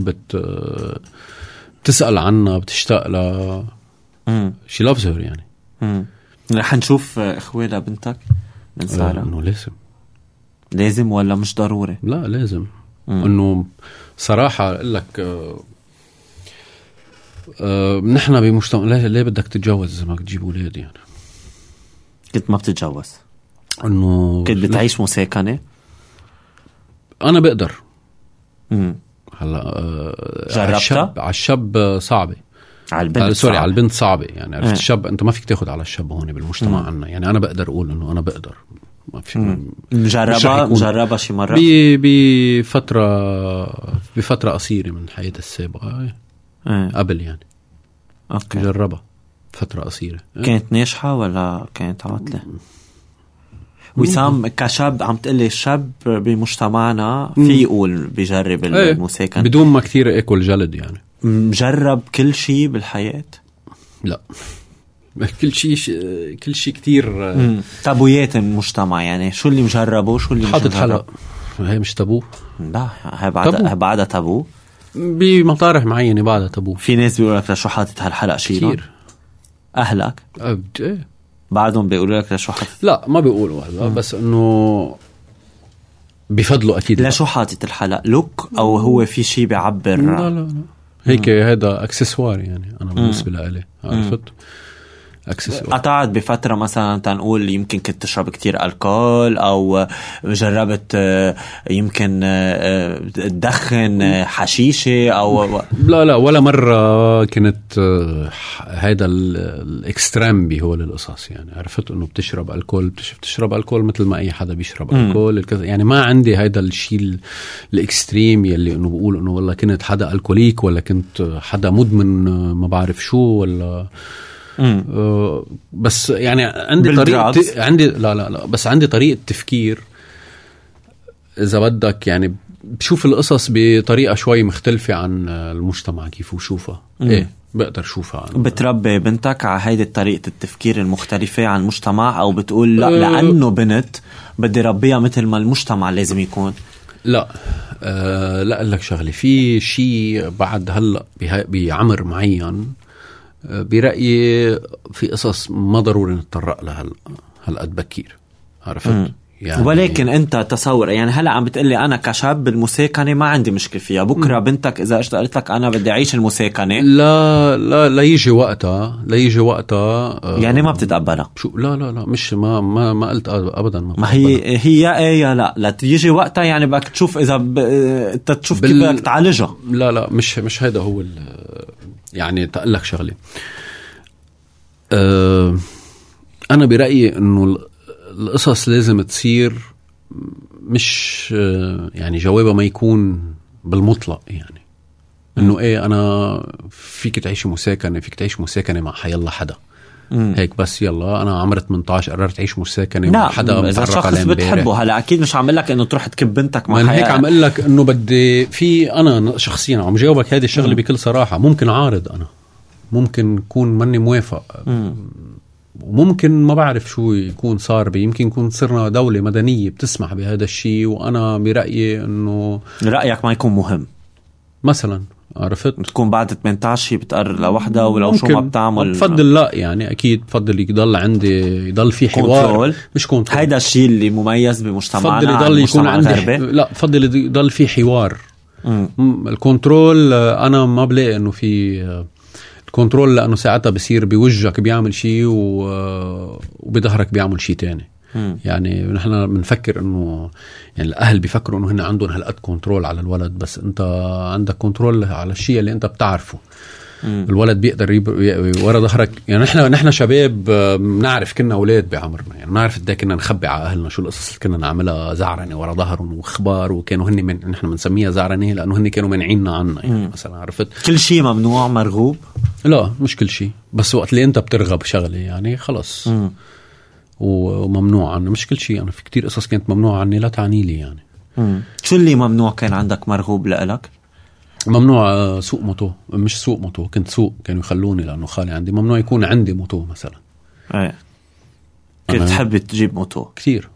Speaker 4: بتسأل عنها، بتشتاق لها. she loves her يعني.
Speaker 3: رح نشوف اخوة لبنتك من سارة؟
Speaker 4: انه
Speaker 3: لازم ولا مش ضروري؟
Speaker 4: لا لازم. انه صراحة اقول لك نحن بمجتمع ليه بدك تتجوز ما تجيب اولاد؟ يعني
Speaker 3: كنت ما بتتجوز؟
Speaker 4: انه
Speaker 3: كنت بتعيش مساكنة؟
Speaker 4: انا بقدر.
Speaker 3: هلا
Speaker 4: جربتها على الشاب صعبة،
Speaker 3: على البنت
Speaker 4: سوري على البنت صعبة. يعني عرفت الشاب انت ما فيك تاخد على الشاب هون بالمجتمع عنا. يعني انا بقدر اقول انه انا بقدر. ما في
Speaker 3: مجربة شي مرة
Speaker 4: بفترة قصيرة من حياتي السابقة. قبل يعني
Speaker 3: اوكي
Speaker 4: جربها فترة قصيرة.
Speaker 3: كانت ناجحة ولا كانت عاطلة؟ وسام كشاب عم تقلي الشاب بمجتمعنا في يقول بيجرب المساكن
Speaker 4: بدون ما كثير اكل جلد. يعني
Speaker 3: مجرب كل شيء بالحياة؟ لا
Speaker 4: كل شيء كتير.
Speaker 3: تابويات المجتمع يعني شو اللي مجربه شو اللي
Speaker 4: حاطط حلق. هي مش تابو.
Speaker 3: لا هي بعدها تابو
Speaker 4: بمطارح معينة. بعدها تابو.
Speaker 3: في ناس بيقول لك لشو حاطط هالحلق كتير. أهلك
Speaker 4: ايه
Speaker 3: بعدهم بيقولوا لك لشو حاطط؟
Speaker 4: لا ما بيقولوا هذا، بس انه بيفضلوا اكيد.
Speaker 3: لشو حاطط الحلق؟ لوك او هو في شيء بيعبر؟
Speaker 4: لا هيك هذا اكسسوار. يعني انا بالنسبة لي عرفت
Speaker 3: قطعت بفترة مثلا تنقول يمكن كنت تشرب كتير الكول او جربت يمكن تدخن حشيشة او
Speaker 4: لا ولا مرة كنت هيدا الاكستريم هو القصص. يعني عرفت انه بتشرب الكول بتشرب الكول مثل ما اي حدا بيشرب الكول. يعني ما عندي هيدا الشيء الاكستريم يلي انه بقول انه والله كنت حدا الكوليك ولا كنت حدا مدمن ما بعرف شو ولا بس يعني عندي طريقة عندي لا بس عندي طريقة تفكير إذا بدك. يعني بشوف القصص بطريقة شوي مختلفة عن المجتمع كيف وشوفها. إيه بقدر شوفها.
Speaker 3: بتربي بنتك على هيدي طريقة التفكير المختلفة عن المجتمع أو بتقول لا لأنه بنت بدي ربيها مثل ما المجتمع لازم يكون؟ لا
Speaker 4: لا أقول لك شغلي. في شيء بعد هلأ بعمر معين برأيي في قصص ما ضروري نتطرق لها هالقد بكير. عرفت يعني.
Speaker 3: ولكن انت تصور يعني هلا عم بتقلي انا كشاب بالمساكنه ما عندي مشكله فيها، بكره بنتك اذا اجت قالت لك انا بدي اعيش المساكنه
Speaker 4: لا يجي وقتها
Speaker 3: يعني ما بتتقبلها.
Speaker 4: شو لا مش ما قلت ابدا
Speaker 3: ما هي يا لا تيجي وقتها يعني بدك تشوف اذا انت تشوف كيف بدك تعالجها.
Speaker 4: لا مش هذا هو يعني تقول لك شغله. انا برايي انه القصص لازم تصير مش يعني جوابها ما يكون بالمطلق، يعني انه ايه انا فيك تعيش مساكنه مع حيالله حدا هيك بس يلا انا عمري 18 قررت اعيش مساكنه مع حدا
Speaker 3: اذا شخص بتحبه. هلا اكيد مش عم لك انه تروح تكب بنتك مع
Speaker 4: هيك عم اقول لك انه بدي في انا شخصيا عم جاوبك هذه الشغله بكل صراحه. ممكن عارض، انا ممكن يكون ماني موافق، وممكن ما بعرف شو يكون صار يمكن يكون صرنا دولة مدنية بتسمح بهذا الشيء، وأنا برأيي أنه
Speaker 3: رأيك ما يكون مهم
Speaker 4: مثلا. عرفت
Speaker 3: تكون بعد 18 بتقرر لوحدة ولو شو ما بتعمل
Speaker 4: بفضل لا يعني أكيد بفضل يضل عندي يضل في حوار كنترول. مش كنترول،
Speaker 3: هيدا الشيء اللي مميز بمجتمعنا.
Speaker 4: بفضل يضل يكون عندي لا بفضل يضل في حوار. الكنترول أنا ما بلاقي أنه في كنترول، لأنه ساعتها بصير بوجهك بيعمل شيء وبظهرك بيعمل شيء تاني. يعني نحن بنفكر انه يعني الاهل بيفكروا انه هن عندهم هالقد كنترول على الولد، بس انت عندك كنترول على الشيء اللي انت بتعرفه. الولد بيقدر ورا ظهرك. يعني نحن شباب بنعرف، كنا اولاد بعمرنا، يعني بنعرف قد كنا نخبي على اهلنا شو القصص اللي كنا نعملها زعرنه ورا ظهرهم واخبار، وكانوا هن نحن بنسميها زعرنه لانه هن كانوا منعيننا عنا. يعني مثلا عرفت
Speaker 3: كل شيء ممنوع مرغوب؟
Speaker 4: لا مش كل شيء، بس وقت اللي انت بترغب شغله يعني خلص وممنوع عنه. مش كل شيء، انا في كتير قصص كانت ممنوع عني لا تعني لي يعني.
Speaker 3: شو اللي ممنوع كان عندك مرغوب لإلك؟
Speaker 4: ممنوع سوق موتو، مش سوق موتو، كنت سوق كانوا يخلوني لأنه خالي عندي. ممنوع يكون عندي موتو مثلا.
Speaker 3: ايه كنت تحب تجيب موتو
Speaker 4: كثير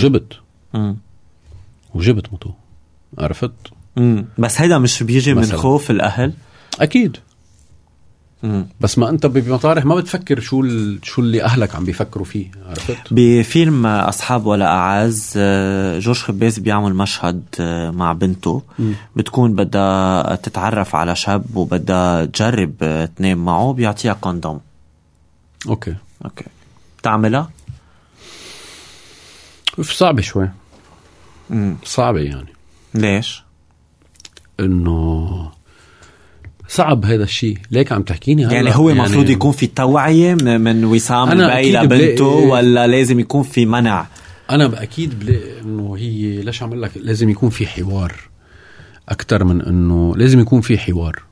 Speaker 4: وجبت موتو. عرفت
Speaker 3: بس هيدا مش بيجي من خوف الأهل؟
Speaker 4: أكيد. بس ما أنت بمطارح ما بتفكر شو اللي أهلك عم بيفكروا فيه. عرفت
Speaker 3: بفيلم أصحاب ولا أعز جورج خباز بيعمل مشهد مع بنته بتكون بدها تتعرف على شاب وبدها تجرب تنام معه، بيعطيها كوندوم.
Speaker 4: أوكي
Speaker 3: تعملها؟
Speaker 4: صعبة شوي. صعبة يعني.
Speaker 3: ليش؟
Speaker 4: إنه صعب هذا الشيء. ليك عم تحكيني
Speaker 3: يعني هو يعني مفروض يكون في توعية من وسام البي لبنته ولا لازم يكون في منع؟
Speaker 4: أنا بأكيد بلاقي إنه هي ليش عم لك لازم يكون في حوار أكتر من إنه لازم يكون في حوار.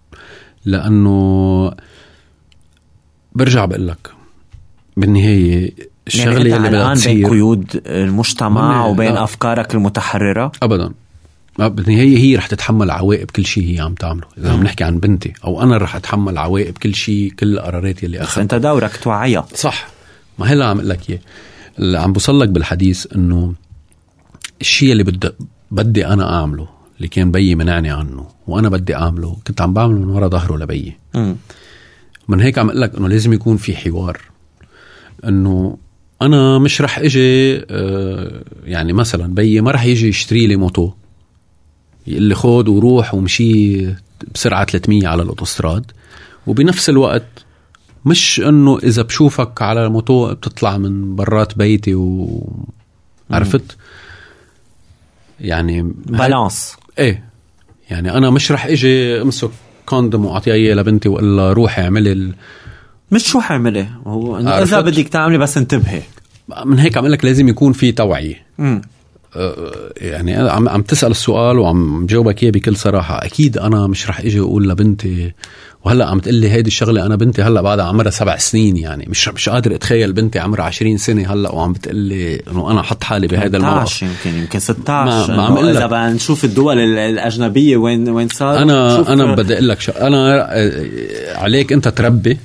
Speaker 4: لأنه برجع بقول لك بالنهاية الشغلة
Speaker 3: يعني
Speaker 4: اللي بدها تصير
Speaker 3: بين قيود المجتمع وبين أفكارك المتحررة
Speaker 4: أبدا. بالنهاية هي رح تتحمل عواقب كل شيء هي عم تعمله. إذا عم نحكي عن بنتي أو أنا رح أتحمل عواقب كل شيء، كل القرارات اللي أخذ.
Speaker 3: أنت دورك توعيها
Speaker 4: صح. ما هلا عم لك إيه اللي عم بوصلك بالحديث، إنه الشيء اللي بدي أنا أعمله اللي كان بيي منعني عنه وأنا بدي أعمله كنت عم بعمله من وراء ظهره لبيي. من هيك عم لك إنه لازم يكون في حوار. إنه أنا مش رح إجي يعني مثلا بيي ما رح يجي يشتري لي موتو يقول لي خود وروح ومشي بسرعة 300 على الأوتوستراد، وبنفس الوقت مش إنه إذا بشوفك على الموتو بتطلع من برات بيتي عرفت يعني
Speaker 3: بالانس.
Speaker 4: إيه يعني أنا مش رح إجي أمسك كوندوم وأعطيه لبنتي وإلا روحي اعملي
Speaker 3: مش شو حعملي هو إذا بدك تعملي بس انتبهي.
Speaker 4: من هيك عم لك لازم يكون في توعية. يعني عم تسأل السؤال وعم جاوبك اياه بكل صراحة. أكيد أنا مش رح إجي أقول لبنتي وهلأ عم تقلي هيدي الشغلة. أنا بنتي هلأ بعد عمرها 7 سنين، يعني مش قادر أتخيل بنتي عمرها 20 سنة هلأ وعم بتقلي إنه أنا حط حالي بهذا الموقف.
Speaker 3: يمكن 16. ما عم إذا بنشوف الدول الأجنبية وين صار.
Speaker 4: أنا بدي أقول لك أنا عليك أنت تربي.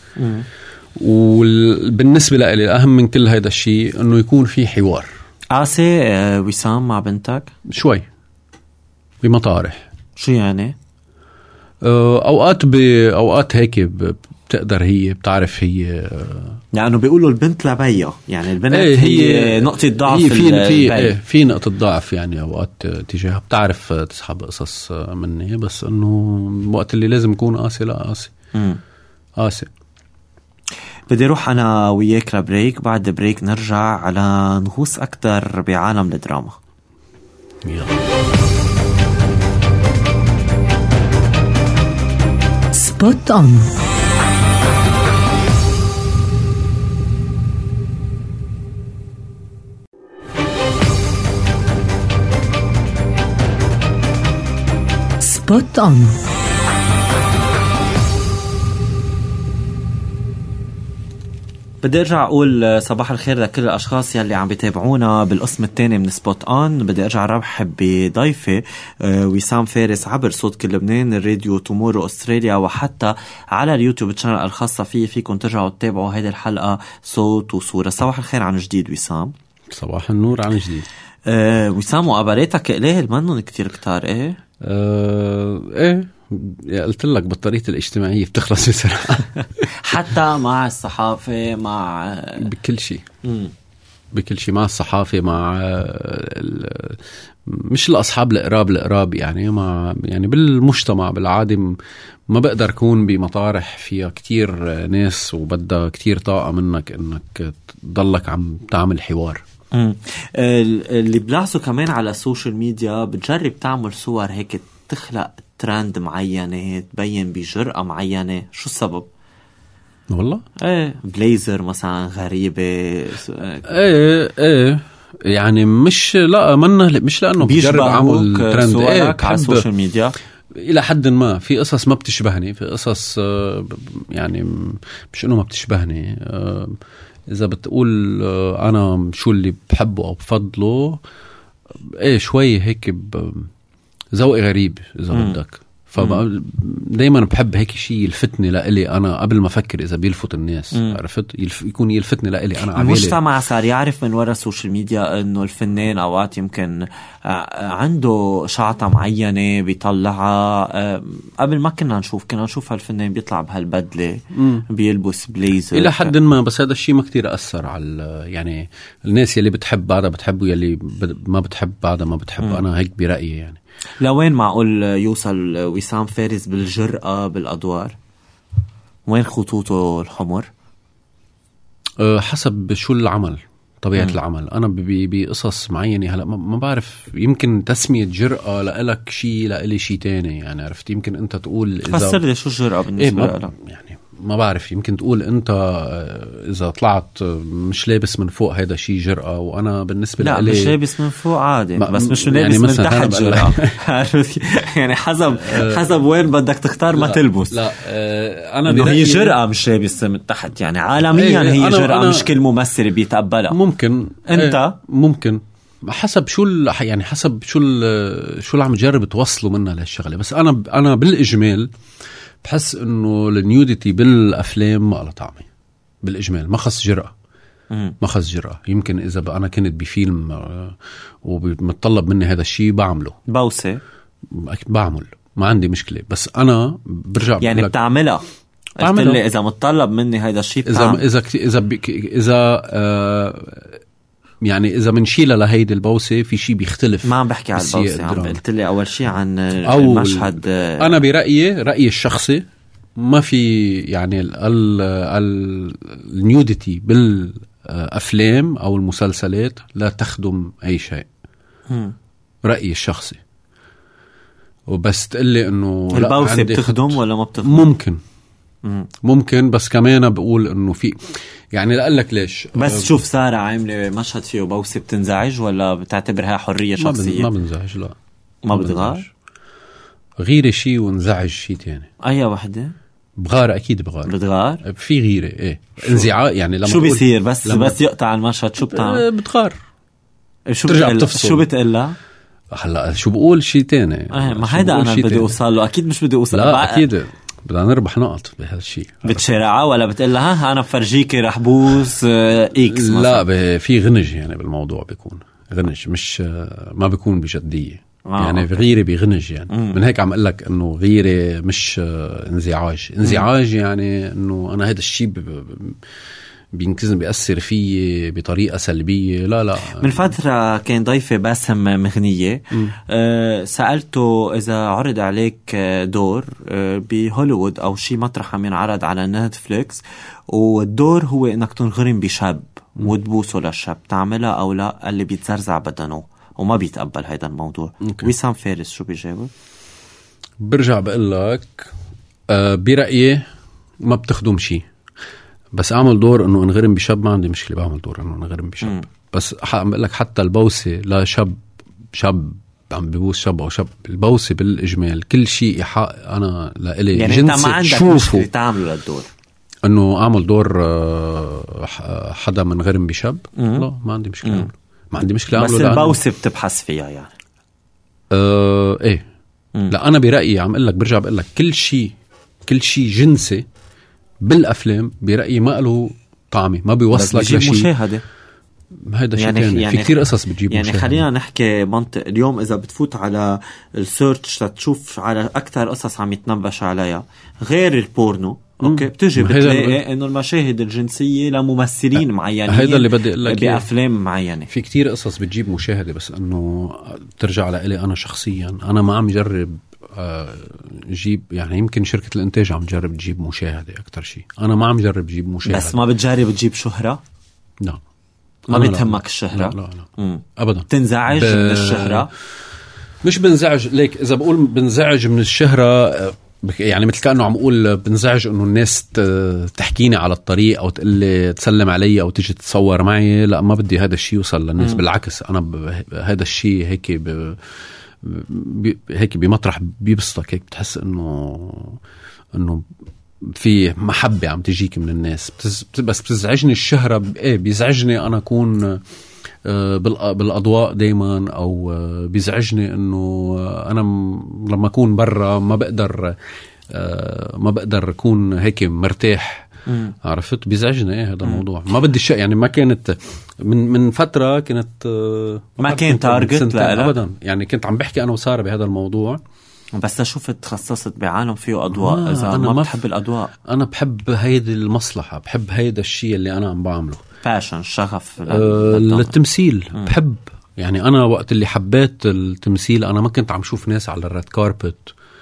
Speaker 4: وبالنسبة لي الأهم من كل هذا الشيء إنه يكون في حوار.
Speaker 3: قاسي وسام مع بنتك
Speaker 4: شوي بمطارح.
Speaker 3: شو يعني؟
Speaker 4: أوقات هيك بتقدر هي بتعرف هي
Speaker 3: يعني بيقولوا البنت لبيا يعني البنت هي نقطة ضعف
Speaker 4: في نقطة ضعف يعني أوقات تجاهها بتعرف تسحب قصص مني بس إنه وقت اللي لازم يكون قاسي لا قاسي قاسي.
Speaker 3: بدي روح أنا وياك لبريك بعد بريك نرجع على نغوص أكتر بعالم الدراما.
Speaker 4: يلا.
Speaker 2: سبوت أون. سبوت أون.
Speaker 3: بدي ارجع اقول صباح الخير لكل الاشخاص يلي عم بيتابعونا بالقسم الثاني من سبوت اون. بدي ارجع ارحب بضيفي وسام فارس عبر صوت كل لبنان الراديو تومورو استراليا وحتى على اليوتيوب تشانل الخاصه فيكم ترجعوا تتابعوا هذه الحلقه صوت وصوره. صباح الخير عن جديد وسام.
Speaker 4: صباح النور عن جديد.
Speaker 3: وسام مقابلاتك قليل منهم كتير كتار.
Speaker 4: ايه قلت لك بطارية الاجتماعية بتخلص بسرعة.
Speaker 3: حتى مع الصحافة مع
Speaker 4: بكل شيء بكل شيء مع الصحافة مع مش الأصحاب القراب يعني مع يعني بالمجتمع بالعادة ما بقدر أكون بمطارح فيها كتير ناس وبدها كتير طاقة منك إنك تضلك عم تعمل حوار.
Speaker 3: اللي بلاحظوا كمان على السوشيال ميديا بتجرب تعمل صور هيك تخلق ترند معينة تبين بجرأة معينة. شو السبب؟
Speaker 4: والله
Speaker 3: بليزر مثلا غريبة.
Speaker 4: يعني مش لا منه مش لأنه بجرب أعمل ترند
Speaker 3: صورك على السوشيال ميديا
Speaker 4: إلى حد ما. في قصص ما بتشبهني في قصص يعني مش إنه ما بتشبهني. إذا بتقول أنا شو اللي بحبه أو بفضله شوي هيك ذوقي غريب إذا بدك. فدايما بحب هيك شيء يلفتني لإلي أنا قبل ما أفكر إذا بيلفت الناس. عرفت يكون يلفتني لإلي أنا.
Speaker 3: المجتمع صار يعرف من وراء السوشيال ميديا إنه الفنان أوقات يمكن عنده شعطة معينة بيطلعها. قبل ما كنا نشوف هالفنان بيطلع بهالبدلة بيلبس بليزر
Speaker 4: إلى حد ما. بس هذا الشيء ما كتير أثر على يعني الناس يلي بتحب بعضها بتحبه يلي ما بتحب بعضها ما بتحب. أنا هيك برأيي يعني.
Speaker 3: لوين معقول يوصل وسام فارس بالجرأة بالأدوار؟ وين خطوطه الحمر؟
Speaker 4: حسب شو العمل طبيعة العمل. أنا بقصص معينة هلأ ما بعرف يمكن تسمية جرأة لإلك شيء لإلي شيء تاني يعني. عرفت يمكن أنت تقول
Speaker 3: فسر لي شو الجرأة بالنسبة لك
Speaker 4: يعني. ما بعرف يمكن تقول أنت إذا طلعت مش لابس من فوق هيدا شيء جرأة وأنا بالنسبة
Speaker 3: لا
Speaker 4: لي
Speaker 3: مش لابس من فوق عادي بس مش لابس يعني من تحت جرأة. يعني حسب وين بدك تختار ما تلبس.
Speaker 4: لا أنا
Speaker 3: هي جرأة مش لابس من تحت يعني عالميا هي جرأة مش كل ممثل بيتقبلها.
Speaker 4: ممكن
Speaker 3: أنت
Speaker 4: ممكن حسب شو يعني حسب شو اللي عم تجرب توصله منها لهالشغلة. بس أنا بالإجمال بحس إنه النيوديتي بالأفلام ما له طعمة بالإجمال. ما خص جرأة يمكن إذا أنا كنت بفيلم ومتطلب مني هذا الشيء بعمله
Speaker 3: بوسة
Speaker 4: بعمل ما عندي مشكلة. بس أنا برجع
Speaker 3: يعني بتعملها إذا متطلب مني هذا الشيء
Speaker 4: إذا يعني إذا منشيلها لهيدي البوسة في شيء بيختلف.
Speaker 3: ما عم بحكي عن البوسة عم قلت لي أول شيء عن المشهد.
Speaker 4: أنا رأيي الشخصي ما في يعني النيوديتي بالأفلام أو المسلسلات لا تخدم أي شيء. رأيي الشخصي. وبس تقلي إنه
Speaker 3: البوسة بتخدم ولا ما بتخدم؟
Speaker 4: ممكن بس كمان بقول إنه في يعني لقلك ليش.
Speaker 3: بس شوف سارة عاملة مشهد فيه بوسة بتنزعج ولا بتعتبرها حرية شخصية؟
Speaker 4: ما بنزعج لا
Speaker 3: ما بتغار.
Speaker 4: غيرة شيء ونزعج شيء تاني.
Speaker 3: أي واحدة
Speaker 4: بغار أكيد
Speaker 3: بتغار
Speaker 4: في غيرة انزعاج يعني لما
Speaker 3: شو بيصير بس يقطع المشهد شو بتعمل؟
Speaker 4: بتغار
Speaker 3: ترجع بتفصل. شو بتقلها
Speaker 4: هلا شو بقول شيء تاني
Speaker 3: ما هيدا أنا بدي أوصل له أكيد مش بدي أوصل
Speaker 4: لا أكيد بدنا نربح نقط بهالشيء.
Speaker 3: بتشرعها ولا بتقلها أنا بفرجيكي رح بوس إكس
Speaker 4: لا في غنج يعني بالموضوع بيكون غنج مش ما بيكون بجدية. يعني غيرة بغنج يعني. من هيك عم اقول لك انه غيرة مش انزعاج يعني انه انا هذا الشيء بينكزن بيأثر فيه بطريقة سلبية. لا
Speaker 3: من فترة كان ضيفي باسم مغنية، سألته إذا عرض عليك دور بهوليوود أو شي مطرح عم ينعرض على نتفليكس، والدور هو إنك تنغرم بشاب وتبوسه للشاب، تعملها أو لا؟ اللي بيتزرزع بدنه وما بيتقبل هيدا الموضوع. وسام فارس شو بيجاوب؟
Speaker 4: برجع بقول لك برأيي ما بتخدم شيء، بس اعمل دور انه انغرم بشاب ما عندي مشكله، بعمل دور انه انغرم بشاب. بس عم بقول لك حتى البوسه لا شاب عم ببوس شاب او شاب، البوسه بالاجمال كل شيء إيحاء انا لإلي
Speaker 3: يعني انت ما عندك مشكله تعمل للدور
Speaker 4: انه اعمل دور حدا منغرم بشاب؟ لا ما عندي مشكله ما عندي مشكله
Speaker 3: بس البوسه بتبحث فيها يعني.
Speaker 4: ايه لا انا برايي عم اقول لك برجع بقول لك كل شيء جنسي بالافلام برأيي ما له طعمه، ما بيوصلك لشيء مشاهده. هذا شيء يعني في كتير قصص بتجيب
Speaker 3: يعني
Speaker 4: مشاهده.
Speaker 3: خلينا نحكي منطق اليوم، اذا بتفوت على السيرش تشوف على اكثر قصص عم يتنبش عليها غير البورنو اوكي، بتجي بتلاقي انه المشاهد الجنسيه لممثلين معينين،
Speaker 4: هذا اللي بدي اقول لك
Speaker 3: بافلام معينه.
Speaker 4: في كتير قصص بتجيب مشاهده، بس انه ترجع لإلي انا شخصيا انا ما عم جرب جيب يعني. يمكن شركة الانتاج عم تجرب تجيب مشاهدة اكتر شيء، انا ما عم جرب جيب مشاهدة.
Speaker 3: بس ما بتجرب تجيب شهرة؟
Speaker 4: لا
Speaker 3: ما بتهمك الشهرة؟
Speaker 4: لا ابدا.
Speaker 3: تنزعج من الشهرة؟
Speaker 4: مش بنزعج ليك، اذا بقول بنزعج من الشهرة يعني مثل كأنه عم اقول بنزعج انه الناس تحكيني على الطريق او تقلي تسلم علي او تيجي تتصور معي. لا ما بدي هذا الشيء يوصل للناس. بالعكس انا هذا الشيء هيك بمطرح بيبسطك، هيك بتحس انه في محبة عم تجيك من الناس. بس بتزعجني الشهرة. بيزعجني انا اكون بالاضواء دايما، او بيزعجني انه انا لما اكون برا ما بقدر اكون هيك مرتاح. عرفت؟ بيزعجني هذا الموضوع. ما بدي الشيء يعني. ما كانت من فترة كانت
Speaker 3: ما كان تارجت
Speaker 4: ابدا يعني. كنت عم بحكي انا وسارة بهذا الموضوع،
Speaker 3: بس شفت تخصصت بعالم فيه اضواء. اذا ما بحب الاضواء،
Speaker 4: انا بحب هيدي المصلحة، بحب هيدا الشيء اللي انا عم بعمله،
Speaker 3: فاشن شغف
Speaker 4: للتمثيل. بحب يعني. انا وقت اللي حبيت التمثيل انا ما كنت عم شوف ناس على الريد كاربت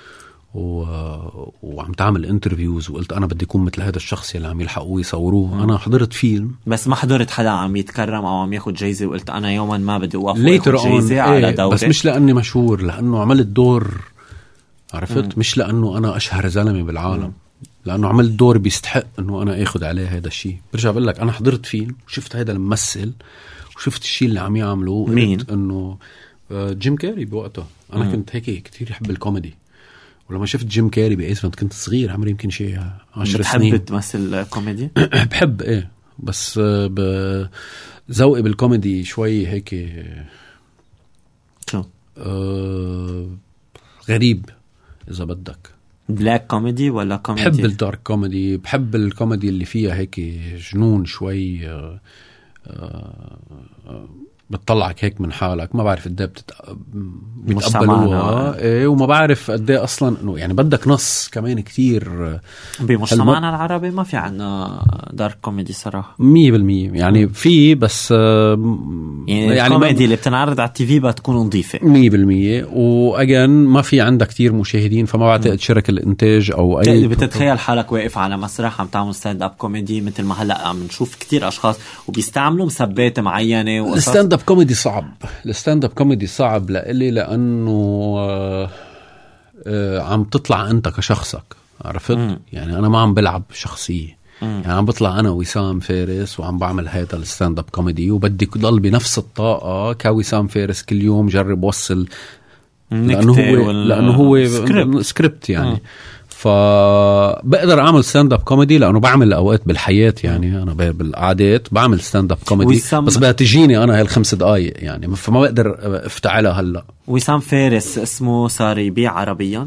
Speaker 4: وعم تعمل انترفيوز وقلت أنا بدي أكون مثل هذا الشخص اللي عم يلحقوه يصوروه. أنا حضرت فيلم، بس
Speaker 3: ما حضرت حدا عم يتكرم أو عم ياخد جايزة وقلت أنا يوما ما بدي أوقف وياخد جايزة على دوري.
Speaker 4: بس مش لأني مشهور، لأنه عملت دور. عرفت؟ مش لأنه أنا أشهر زلمة بالعالم، لأنه عملت دور بيستحق أنه أنا أخذ عليه هذا الشيء. برجع بقول لك أنا حضرت فيلم وشفت هذا الممثل وشفت الشيء اللي عم يعمله.
Speaker 3: مين؟
Speaker 4: أنه جيم كاري بوقته. أنا كنت هيك كتير يحب الكوميدي، ولما شفت جيم كاري بإيس كنت صغير، عمري يمكن شيء 10 سنين.
Speaker 3: بتحب تمثل كوميدي؟
Speaker 4: بحب بس ذوقي بالكوميدي شوي هيك
Speaker 3: شو
Speaker 4: غريب إذا بدك.
Speaker 3: بلاك كوميدي ولا كوميدي؟
Speaker 4: بحب الدارك كوميدي، بحب الكوميدي اللي فيها هيك جنون شوي، بتطلعك هيك من حالك. ما بعرف قد بيتقبلوها وما بعرف قد اصلا انه يعني بدك نص كمان كتير.
Speaker 3: بمجتمعنا العربي ما في عنا دارك كوميدي صراحه 100%
Speaker 4: يعني. في بس
Speaker 3: يعني الكوميدي اللي بتنعرض على التي في بتكون نظيفه
Speaker 4: 100%. واجان ما في عندك كتير مشاهدين، فما بعتقد شركه الانتاج او اي
Speaker 3: بتتخيل حالك واقف على مسرح عم تعمل ستاند اب كوميدي مثل ما هلا عم نشوف كتير اشخاص وبيستعملوا مسبات معينه.
Speaker 4: الستاند اب كوميدي صعب. الستاند اب كوميدي صعب لإلي لأنه عم تطلع أنت كشخصك. عرفت؟ يعني أنا ما عم بلعب شخصية. يعني عم بطلع أنا وسام فارس وعم بعمل هذا الستاند اب كوميدي، وبدي ضل بنفس الطاقة كوسام فارس كل يوم جرب وصل، لأنه هو سكريبت يعني. فبقدر اعمل ستاند اب كوميدي لانه بعمل اوقات بالحياه يعني. انا بالقعدات بعمل ستاند اب كوميدي، بس بتجيني انا هال5 دقائق يعني، فما بقدر افتعلها هلا.
Speaker 3: وسام فارس اسمه صار يبيع عربيا؟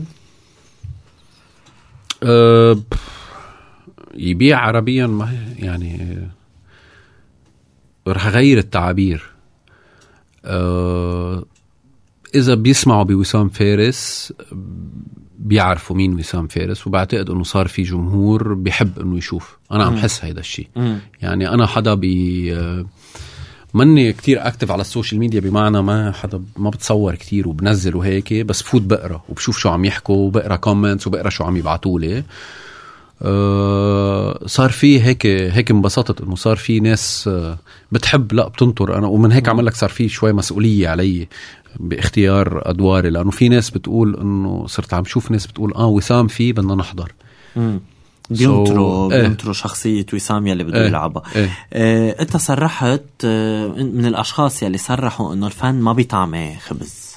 Speaker 4: يبيع عربيا ما يعني رح اغير التعابير. إذا بيسمعوا بوسام فارس بيعرفوا مين وسام فارس، وبعتقد أنه صار في جمهور بيحب أنه يشوف. أنا عم حس هيدا الشيء. يعني أنا حدا مني كتير أكتف على السوشيال ميديا، بمعنى ما بتصور كتير وبنزل وهيك، بس فوت بقرأ وبشوف شو عم يحكوا وبقرأ كومنتس وبقرأ شو عم يبعتولي. صار في هيك انبسطت انه صار في ناس بتحب، لا بتنطر انا، ومن هيك عمل لك صار في شوي مسؤولية علي باختيار ادواري، لانه في ناس بتقول انه صرت عم شوف ناس بتقول وسام فيه بدنا نحضر.
Speaker 3: بينطروا شخصية وسام يلي بده يلعبها. انت صرحت من الاشخاص يلي صرحوا انه الفن ما بيطعمه خبز.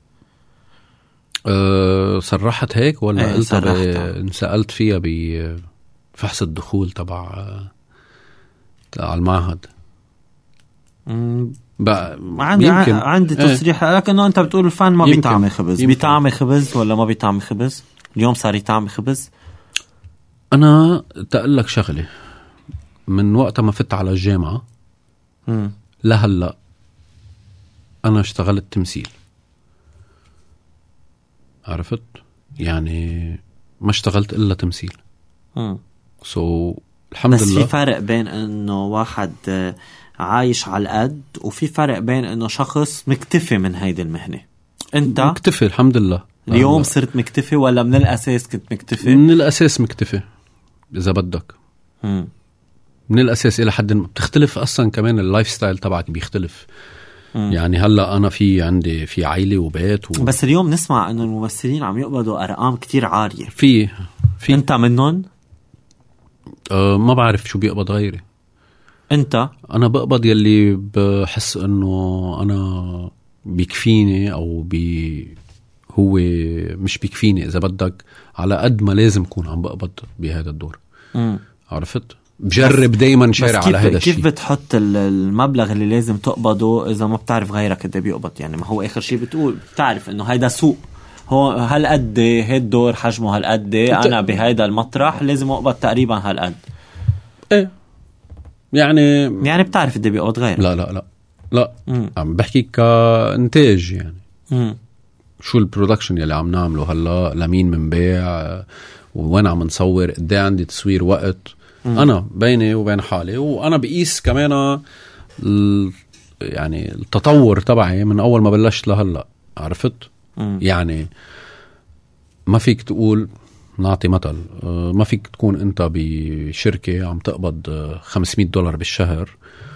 Speaker 4: صرحت هيك ولا قلت انسألت فيها بفحص الدخول تبع على المعهد؟
Speaker 3: عندي تصريح لك انه انت بتقول الفن ما بيطعمه خبز. بيطعمه خبز ولا ما بيطعمه خبز؟ اليوم صار يطعمه خبز.
Speaker 4: انا تقول لك شغله، من وقت ما فت على الجامعه لهلا انا اشتغلت تمثيل، عرفت؟ يعني ما اشتغلت إلا تمثيل. الحمد
Speaker 3: بس
Speaker 4: لله.
Speaker 3: في فرق بين انه واحد عايش على القد، وفي فرق بين انه شخص مكتفي من هيدي المهنة. انت
Speaker 4: مكتفي الحمد لله.
Speaker 3: اليوم صرت مكتفي ولا من الاساس كنت مكتفي؟
Speaker 4: من الاساس مكتفي اذا بدك. من الاساس الى حد بتختلف اصلا، كمان اللايف ستايل تبعك بيختلف. يعني هلا انا عندي في عائله وبيت
Speaker 3: بس اليوم نسمع انه الممثلين عم يقبضوا ارقام كتير عاليه.
Speaker 4: في
Speaker 3: انت منهم؟
Speaker 4: ما بعرف شو بيقبض غيري.
Speaker 3: انا
Speaker 4: بقبض يلي بحس انه انا بيكفيني، او هو مش بيكفيني اذا بدك، على قد ما لازم كون عم بقبض بهذا الدور. عرفت؟ بجرب دايما شارع على هذا الشيء.
Speaker 3: كيف بتحط المبلغ اللي لازم تقبضه اذا ما بتعرف غيرك قد بيقبض؟ يعني ما هو اخر شيء بتقول بتعرف انه هيدا سوق، هو هالقد هيد دور حجمه هالقد، انا بهيدا المطرح لازم اقبض تقريبا هالقد.
Speaker 4: ايه يعني
Speaker 3: بتعرف قد بيقبض غيرك؟
Speaker 4: لا عم بحكي كإنتاج. يعني شو البرودكشن يلي عم نعمله هلا، لمين من بيع، وين عم نصور، قد عندي تصوير وقت. أنا بيني وبين حالي، وأنا بقيس كمان يعني التطور تبعي من أول ما بلشت لهلأ. عرفت؟ يعني ما فيك تقول، نعطي مثل، ما فيك تكون أنت بشركة عم تقبض $500 بالشهر،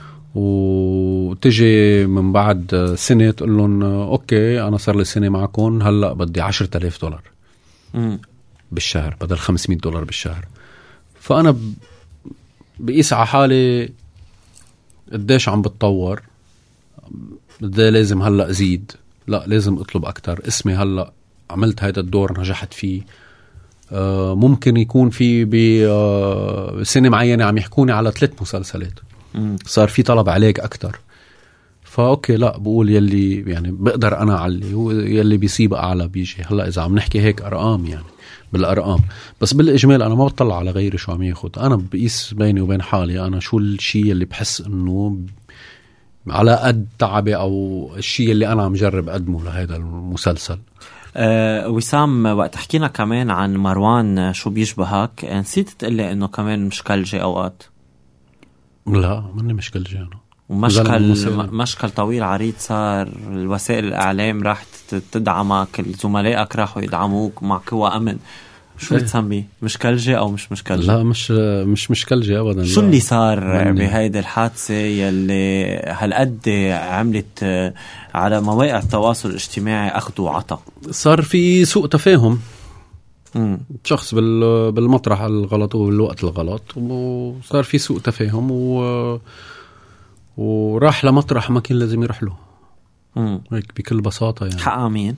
Speaker 4: وتجي من بعد سنة تقول لهم أوكي أنا صار لي سنة معكم، هلأ بدي $10,000 بالشهر بدل $500 بالشهر. فأنا بقيس على حالي قديش عم بتطور، بدي لازم هلأ أزيد، لا لازم أطلب أكتر. اسمي هلأ عملت هيدا الدور نجحت فيه، ممكن يكون في بسنة معينة عم يحكوني على 3 مسلسلات، صار في طلب عليك أكتر. فأوكي لا بقول يلي يعني بقدر أنا علي، ويلي بيصيب أعلى بيجي. هلأ إذا عم نحكي هيك أرقام، يعني بالأرقام، بس بالإجمال أنا ما بطلع على غيري شو عم ياخد. أنا بقيس بيني وبين حالي أنا شو الشيء اللي بحس إنه على قد تعبي، أو الشيء اللي أنا عم جرب أقدمه لهذا المسلسل.
Speaker 3: وسام، وقت حكينا كمان عن مروان شو بيشبهك، نسيت تقلي إنه كمان مشكلجي أوقات.
Speaker 4: لا مني مشكلجي أنا،
Speaker 3: مشكل طويل عريض صار. الوسائل الإعلام راح تدعمك، زملائك راحوا يدعموك، معك هو أمن. شو بتسميه؟ مشكلجي أو مش مشكلجي؟
Speaker 4: لا مش مشكلجي أبدا.
Speaker 3: شو اللي صار بهيدا الحادثة يلي هالقد عملت على مواقع التواصل الاجتماعي أخذ وعطا؟ صار
Speaker 4: في سوء تفاهم، شخص بالمطرح الغلط وبالوقت الغلط، وصار في سوء تفاهم وراح لمطرح ما كان لازم يروح له. هيك بكل بساطة. يعني
Speaker 3: حق مين؟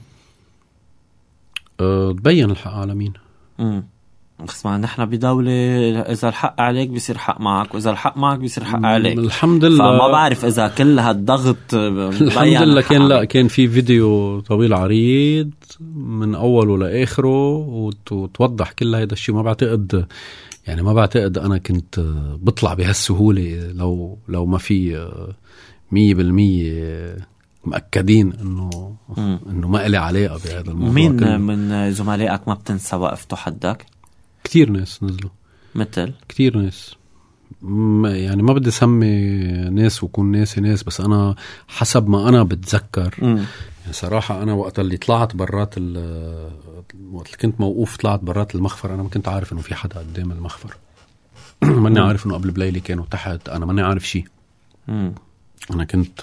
Speaker 4: تبين الحق على مين.
Speaker 3: اسمع، نحن بدولة إذا الحق عليك بيصير حق معك، وإذا الحق معك بيصير حق عليك.
Speaker 4: الحمد لله.
Speaker 3: فما بعرف إذا كل هالضغط
Speaker 4: الحمد لله كان في فيديو طويل عريض من أوله لآخره وتوضح كل هذا الشيء. ما بعتقد أنا كنت بطلع بهالسهولة لو ما في 100% مأكدين انه ما إلي علاقة بهذا الموضوع.
Speaker 3: مين من زملائك ما بتنسى وقفتوا حدك؟
Speaker 4: كتير ناس نزلوا،
Speaker 3: مثل
Speaker 4: كتير ناس. يعني ما بدي سمي ناس وكون ناسي ناس، بس أنا حسب ما أنا بتذكر يعني صراحة أنا وقت اللي طلعت برات وقت اللي كنت موقوف طلعت برات المخفر، أنا ما كنت عارف إنه في حدا قدام المخفر. ماني عارف إنه قبل بليلي كانوا تحت، أنا ماني عارف شيء. أنا كنت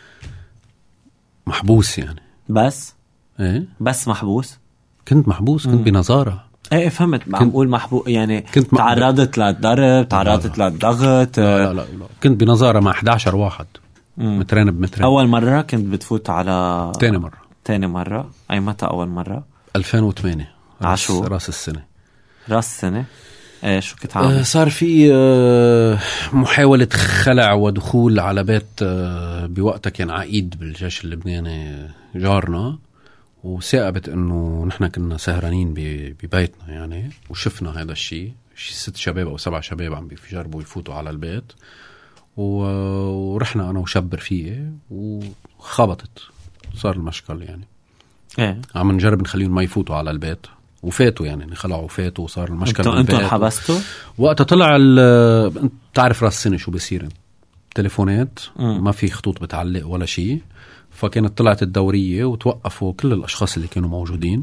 Speaker 4: محبوس يعني.
Speaker 3: بس
Speaker 4: إيه
Speaker 3: بس محبوس.
Speaker 4: كنت محبوس، كنت بنظارة.
Speaker 3: ايه فهمت. عم بقول محبوس يعني
Speaker 4: كنت
Speaker 3: تعرضت للضرب، تعرضت للضغط.
Speaker 4: لا. كنت بنظارة مع 11 واحد مترين بمترين.
Speaker 3: أول مرة كنت بتفوت على تاني مرة أي متى أول مرة؟
Speaker 4: 2008
Speaker 3: عشو
Speaker 4: راس السنة.
Speaker 3: ايه شو كنت عامل؟
Speaker 4: صار في محاولة خلع ودخول على بيت بوقتها كان عقيد بالجيش اللبناني جارنا، وثاقبت انه نحن كنا سهرانين ببيتنا يعني، وشفنا هذا الشيء 6 شباب او 7 شباب عم بيجربوا يفوتوا على البيت، ورحنا انا وشاب رفيقي وخبطت، صار المشكل يعني.
Speaker 3: ايه
Speaker 4: عم نجرب نخليهم ما يفوتوا على البيت، وفاتوا يعني خلعوا وفاتوا، وصار المشكل.
Speaker 3: انتوا حبستوا
Speaker 4: وقتها طلع تعرف راس السنة شو بيصير، تليفونات ما في خطوط بتعلق ولا شيء، فكانت طلعت الدورية وتوقفوا كل الأشخاص اللي كانوا موجودين.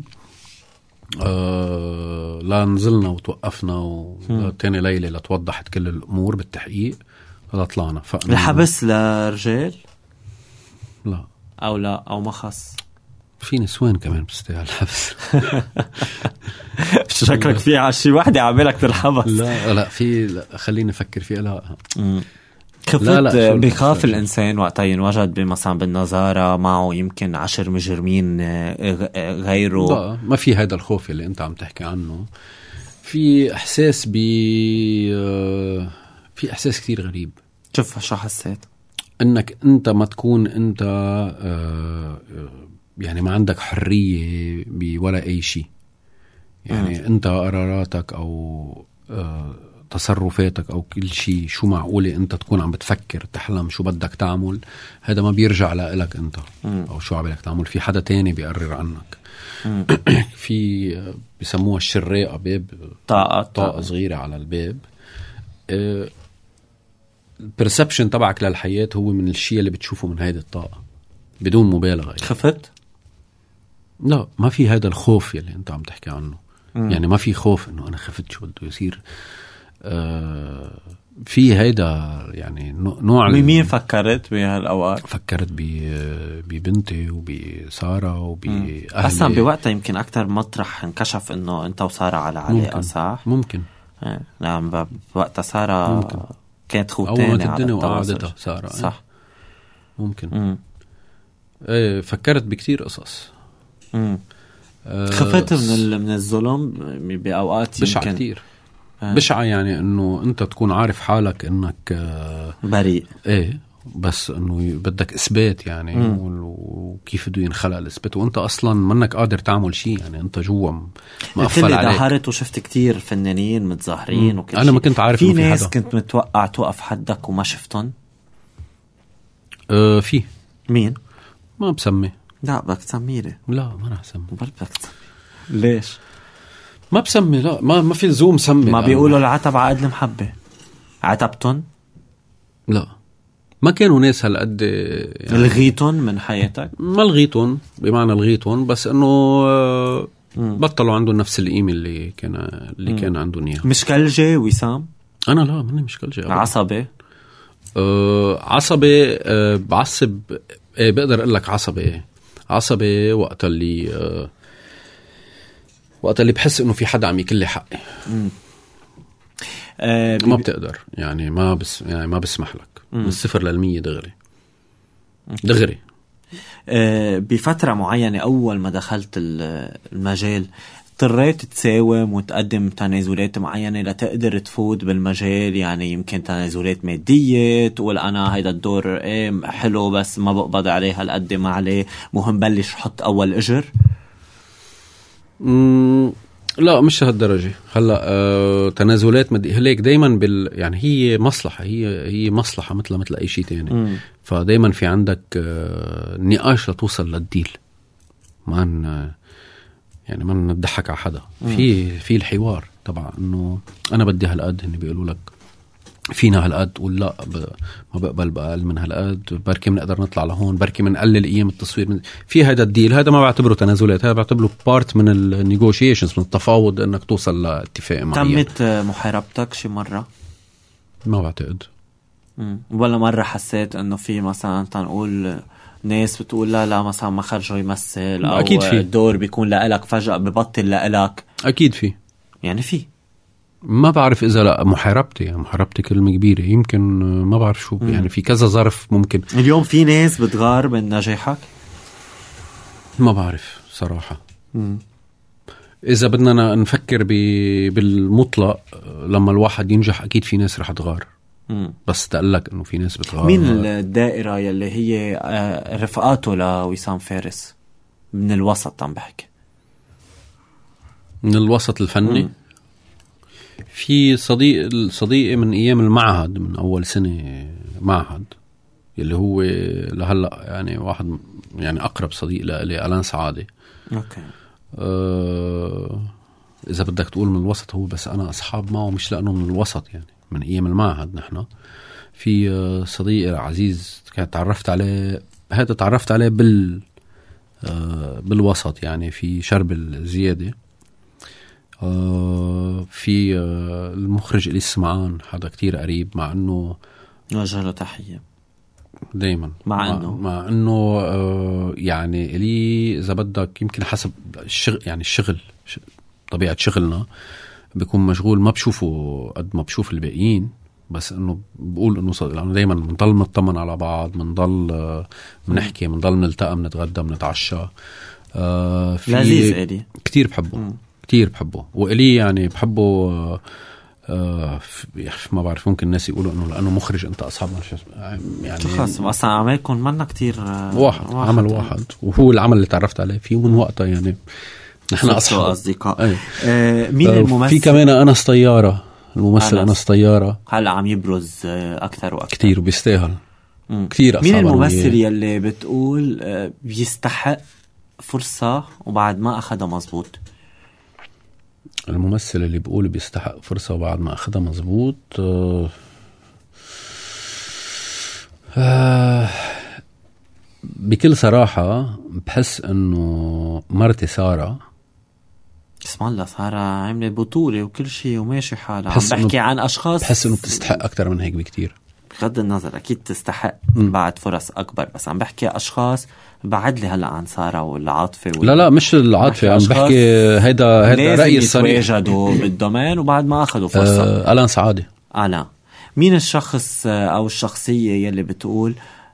Speaker 4: لا نزلنا وتوقفنا، وتاني ليلة لتوضحت كل الأمور بالتحقيق، طلعنا.
Speaker 3: الحبس لرجال؟
Speaker 4: لا
Speaker 3: أو ما خص؟
Speaker 4: في نسوان كمان بتستاهل الحبس.
Speaker 3: شكلك في عشي واحدة عملك بالحبس.
Speaker 4: لا خليني أفكر فيها. لا
Speaker 3: خفت بخاف الإنسان وقتها ينوجد مثلا بالنظارة معه يمكن 10 مجرمين غيره.
Speaker 4: لا ما في هذا الخوف اللي أنت عم تحكي عنه. في إحساس في إحساس كتير غريب.
Speaker 3: شو حسيت؟
Speaker 4: إنك أنت ما تكون أنت يعني ما عندك حرية بولا أي شيء يعني. أنت قراراتك أو تصرفاتك أو كل شيء شو معقولة أنت تكون عم بتفكر تحلم شو بدك تعمل، هذا ما بيرجع لك أنت أو شو عم بدك تعمل، في حدا تاني بيقرر عنك. في بيسموها الشراقة، باب طاقة صغيرة على الباب. البرسبشن تبعك للحياة هو من الشيء اللي بتشوفه من هيدا الطاقة بدون مبالغة.
Speaker 3: خفت؟
Speaker 4: لا ما في هذا الخوف اللي أنت عم تحكي عنه. يعني ما في خوف إنه أنا خفت شو بده يصير. في هيدا يعني نوع.
Speaker 3: مين فكرت بهالأوقات؟
Speaker 4: فكرت ببنتي وبسارة وبأهلي.
Speaker 3: أصلا بوقتها يمكن أكتر مطرح انكشف إنه أنت وسارة على علاقة. صح؟
Speaker 4: ممكن.
Speaker 3: نعم بوقتها سارة كانت خوتانة على
Speaker 4: الدنيا وقعدتها سارة.
Speaker 3: صح.
Speaker 4: ممكن. فكرت بكتير قصص.
Speaker 3: خفت من الظلم بأوقات
Speaker 4: بشعة كتير. بشعة يعني انه انت تكون عارف حالك انك
Speaker 3: بريء.
Speaker 4: ايه بس انه بدك اثبات يعني. وكيف بده ينخلق الاثبات وانت اصلا منك قادر تعمل شيء يعني. انت جوا مقفل عليك.
Speaker 3: ظهرت وشفت كتير فنانين متظاهرين وكل شيء.
Speaker 4: انا ما كنت عارف
Speaker 3: في ناس كنت متوقع توقف حدك وما شفتهم.
Speaker 4: في
Speaker 3: مين؟
Speaker 4: ما بسمي.
Speaker 3: لا بدك تسميلي.
Speaker 4: لا ما رح اسمي.
Speaker 3: بدك تسمي. ليش؟
Speaker 4: ما بسمي. لا ما في لزوم سمي.
Speaker 3: ما بيقولوا العتب عقد المحبة. عتبتن؟
Speaker 4: لا ما كانوا ناس هالقد يعني.
Speaker 3: لغيتن من حياتك؟
Speaker 4: ما لغيتن بمعنى لغيتن، بس انه بطلوا عندهم نفس القيمة اللي كان عندهم اياها.
Speaker 3: مشكلجة وسام؟
Speaker 4: انا لا ماني مشكلجة.
Speaker 3: عصبي؟
Speaker 4: عصبي. بعصب. بقدر اقول لك عصبي وقت اللي بحس انه في حدا عم يكل لي حقي. ما بتقدر يعني ما بسمح لك من 0 ل100 دغري.
Speaker 3: بفترة معينة أول ما دخلت المجال اضطريت تساوم وتقدم تنازلات معينة لتقدر تفوت بالمجال يعني. يمكن تنازلات مادية تقول أنا هيدا الدور حلو بس ما بقبض عليه هالقد ما عليه، مهم بلش حط أول أجر.
Speaker 4: لا مش هالدرجة. هلا تنازلات هليك دايما يعني هي مصلحة، هي مصلحة مثل أي شيء تاني. فدايما في عندك نقاش لتوصل للديل، يعني ما نضحك على حدا. في الحوار طبعا انه انا بدي هالقد، هن بيقولوا لك فينا هالقد، تقول لا ما بقبل بقل من هالقد، بركي بنقدر نطلع لهون، بركي بنقلل ايام التصوير. في هذا الديل، هذا ما بعتبره تنازلات، هذا بعتبره بارت من النيغوشيشنز، من التفاوض انك توصل لاتفاق معين.
Speaker 3: تمت محاربتك شي مرة؟
Speaker 4: ما بعتقد.
Speaker 3: ولا مرة حسيت انه في مثلا تنقول ناس بتقول لا مثلا ما خرجوا يمثل، او
Speaker 4: أكيد في.
Speaker 3: الدور بيكون لإلك فجأة ببطل لإلك؟
Speaker 4: اكيد في،
Speaker 3: يعني في.
Speaker 4: ما بعرف اذا لا محاربتي كلمة كبيرة، يمكن ما بعرف شو. يعني في كذا ظرف ممكن.
Speaker 3: اليوم في ناس بتغار من نجاحك؟
Speaker 4: ما بعرف صراحة. إذا بدنا نفكر بالمطلق، لما الواحد ينجح أكيد في ناس رح تغار. بس تقلك إنه في ناس بتغار.
Speaker 3: مين الدائرة يلي هي رفقاته لوسام فارس من الوسط؟ عم بحكي من
Speaker 4: الوسط الفني. في صديقي من أيام المعهد، من أول سنة معهد، يلي هو لهلأ يعني واحد يعني أقرب صديق لي، ألان سعادة.
Speaker 3: أوكي.
Speaker 4: إذا بدك تقول من الوسط هو، بس أنا أصحاب معه مش لأنه من الوسط، يعني من أيام المعهد نحن. في صديق عزيز كان تعرفت عليه بالوسط، يعني في شرب الزيادة. في المخرج إلي السمعان، هذا كتير قريب، مع أنه
Speaker 3: وجه له تحية
Speaker 4: دايما، مع أنه يعني إلي إذا بدك يمكن حسب الشغل، يعني الشغل طبيعة شغلنا بيكون مشغول، ما بشوفه قد ما بشوف الباقيين. بس انه بقول انه لانه دايما بنضل نطمن على بعض، بنضل بنحكي، بنضل نلتقى، بنتغدى، بنتعشى.
Speaker 3: لذيذ إلي،
Speaker 4: كتير بحبه. وإلي يعني بحبه. ما بعرف، ممكن الناس يقولوا انه لانه مخرج انت اصحابنا يعني
Speaker 3: خاص اصلا عملكم منا كتير
Speaker 4: عمل واحد، وهو العمل اللي تعرفت عليه فيه من وقتها، يعني نحن
Speaker 3: أصدقاء. مين الممثل؟
Speaker 4: في كمان أنس طيارة، الممثل أنس طيارة
Speaker 3: هلا عم يبرز أكثر وأكثر،
Speaker 4: كتير وبيستاهل كتير.
Speaker 3: مين الممثل يلي بتقول بيستحق فرصة وبعد ما أخدها مزبوط؟
Speaker 4: الممثل اللي بيقول بيستحق فرصة وبعد ما أخدها مزبوط، بكل صراحة بحس إنه مرتي سارة،
Speaker 3: اسم الله، سارة عملت بطولة وكل شيء وماشي حالها. عم بحكي عن أشخاص
Speaker 4: بحس إنه بتستحق أكتر من هيك بكتير.
Speaker 3: بغض النظر أكيد تستحق بعد فرص أكبر، بس عم بحكي أشخاص بعد لي هلا عن سارة والعاطفة
Speaker 4: لا مش العاطفة، عم بحكي هيدا رأي الصريح.
Speaker 3: يتواجدوا بالدومين وبعد ما أخذوا فرصة.
Speaker 4: ألان سعادة.
Speaker 3: مين الشخص أو الشخصية يلي بتقول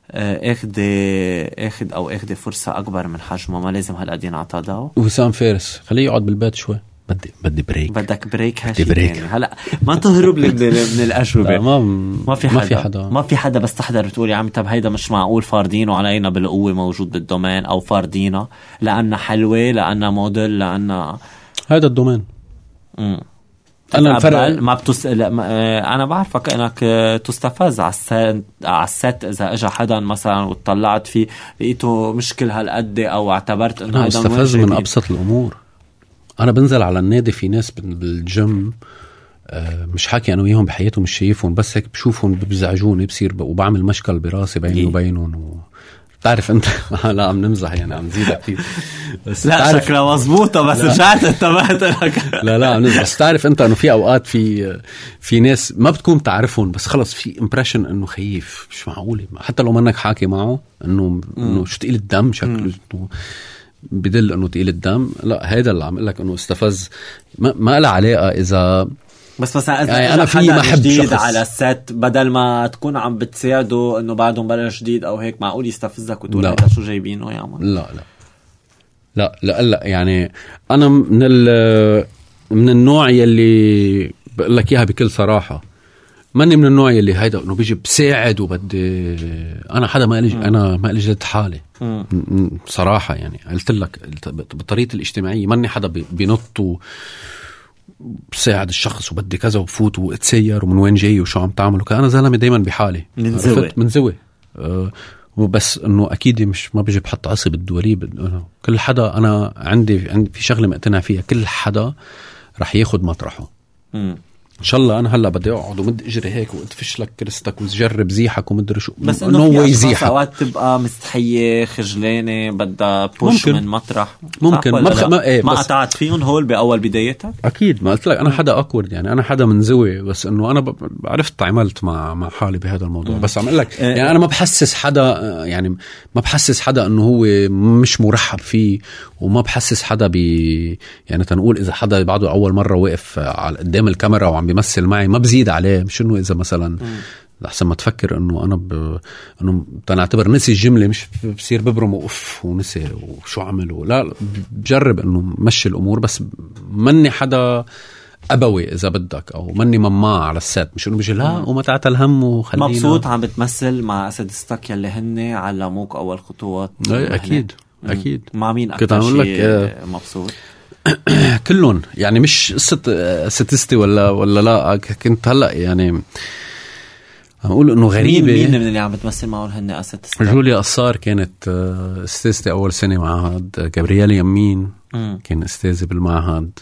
Speaker 3: اخذ فرصة أكبر من حجمه، ما لازم هالقد ينعطى ضوء؟
Speaker 4: وسام فارس، خليه يقعد بالبيت شوي. بدي بريك.
Speaker 3: بدك بريك؟ يعني هلا ما تهرب لي من الأجوبة. ما في حدا بس تحضر بتقول يا عم طب هيدا مش معقول فاردينه علينا بالقوة موجود بالدومين، أو فاردينا لأننا حلوة، لأننا موديل، لأننا
Speaker 4: هذا الدومين.
Speaker 3: أنا أنا بعرفك أنك تستفز على السات إذا أجا حدا مثلا وطلعت فيه لقيته مشكل هالقد، أو اعتبرت أنه هذا
Speaker 4: مستفز من أبسط الأمور. أنا بنزل على النادي، في ناس بالجيم مش حاكي أنا وياهم بحياتهم، مش شايفهم، بس هيك بشوفهم ببزعجوني، بصير وبعمل مشكل براسي بيني وبينهم تعرف انت لا عم نمزح يعني، عم نزيد كتير،
Speaker 3: بس لا شكلها مزبوطة، بس رجعت انتبهت لك.
Speaker 4: لا عم نمزح، بس تعرف انت انه في اوقات في ناس ما بتكون تعرفهم، بس خلص في امبريشن انه خيف، مش معقولة، حتى لو منك حاكي معه انه شو تقيل الدم، شكله بدل انه تقيل الدم. لا هيدا اللي عم اقول لك انه استفز، ما له علاقة اذا
Speaker 3: بس يعني
Speaker 4: انا في محب
Speaker 3: جديد على السات، بدل ما تكون عم بتساعده انه بعدهم بلش جديد او هيك، معقول يستفزك وتقول هذا شو جايبينه يا عم؟
Speaker 4: لا يعني انا من النوع يلي بقول لك اياها بكل صراحة، ماني من النوع اللي هيدا انه بيجي بساعد وبدي انا حدا ما لي انا ما لي جد حالي صراحه. يعني قلت لك بطريقه الاجتماعيه ماني حدا بينط بساعد الشخص وبدي كذا وبفوت واتسير ومن وين جاي وشو عم تعمل وكأنا زلمه دايما بحالي من زوي وبس انه اكيد مش ما بيجي بحط عصب الدوريب. كل حدا انا عندي في شغله مقتنع فيها، كل حدا رح ياخد مطرحه. ان شاء الله انا هلا بدي اقعد ومد اجري هيك وادفش لك كرستك وتجرب زيحك ومدري شو،
Speaker 3: بس انه في اشخاص اوقات تبقى مستحيه خجلانه بدها بوش من مطرح
Speaker 4: ممكن
Speaker 3: ما قطعت فيهم هول باول بدايتك.
Speaker 4: اكيد ما قلت لك انا حدا اكورد، يعني انا حدا من زوي، بس انه انا عرفت عملت مع حالي بهذا الموضوع. بس عم اقول لك يعني انا ما بحسس حدا، يعني ما بحسس حدا انه هو مش مرحب فيه، وما بحسس حدا يعني تنقول اذا حدا بعده اول مره واقف على قدام الكاميرا وعم بيمثل معي ما بزيد عليه. مش انه اذا مثلا احسن ما تفكر انه انا انه تنعتبر نسي الجمله، مش بصير ببرم وقف ونسي وشو عمل. لا بجرب انه مشي الامور، بس مني حدا ابوي اذا بدك، او مني ماما على السات. مش انه بيجي لا وما تعتل هم وخلينا.
Speaker 3: مبسوط عم بتمثل مع اساتذتك يلي هن علموك اول خطوات؟
Speaker 4: اكيد اكيد.
Speaker 3: مع مين اكثر شيء مبسوط؟
Speaker 4: كلهم، يعني مش قصة ستستي ولا لا. كنت هلأ يعني عم أقول إنه غريبة.
Speaker 3: مين من اللي عم بتمثل معه هن أستستي؟
Speaker 4: جوليا قصار كانت استاذتي أول سنة معهد. جابرييل يمين كان استاذي بالمعهد.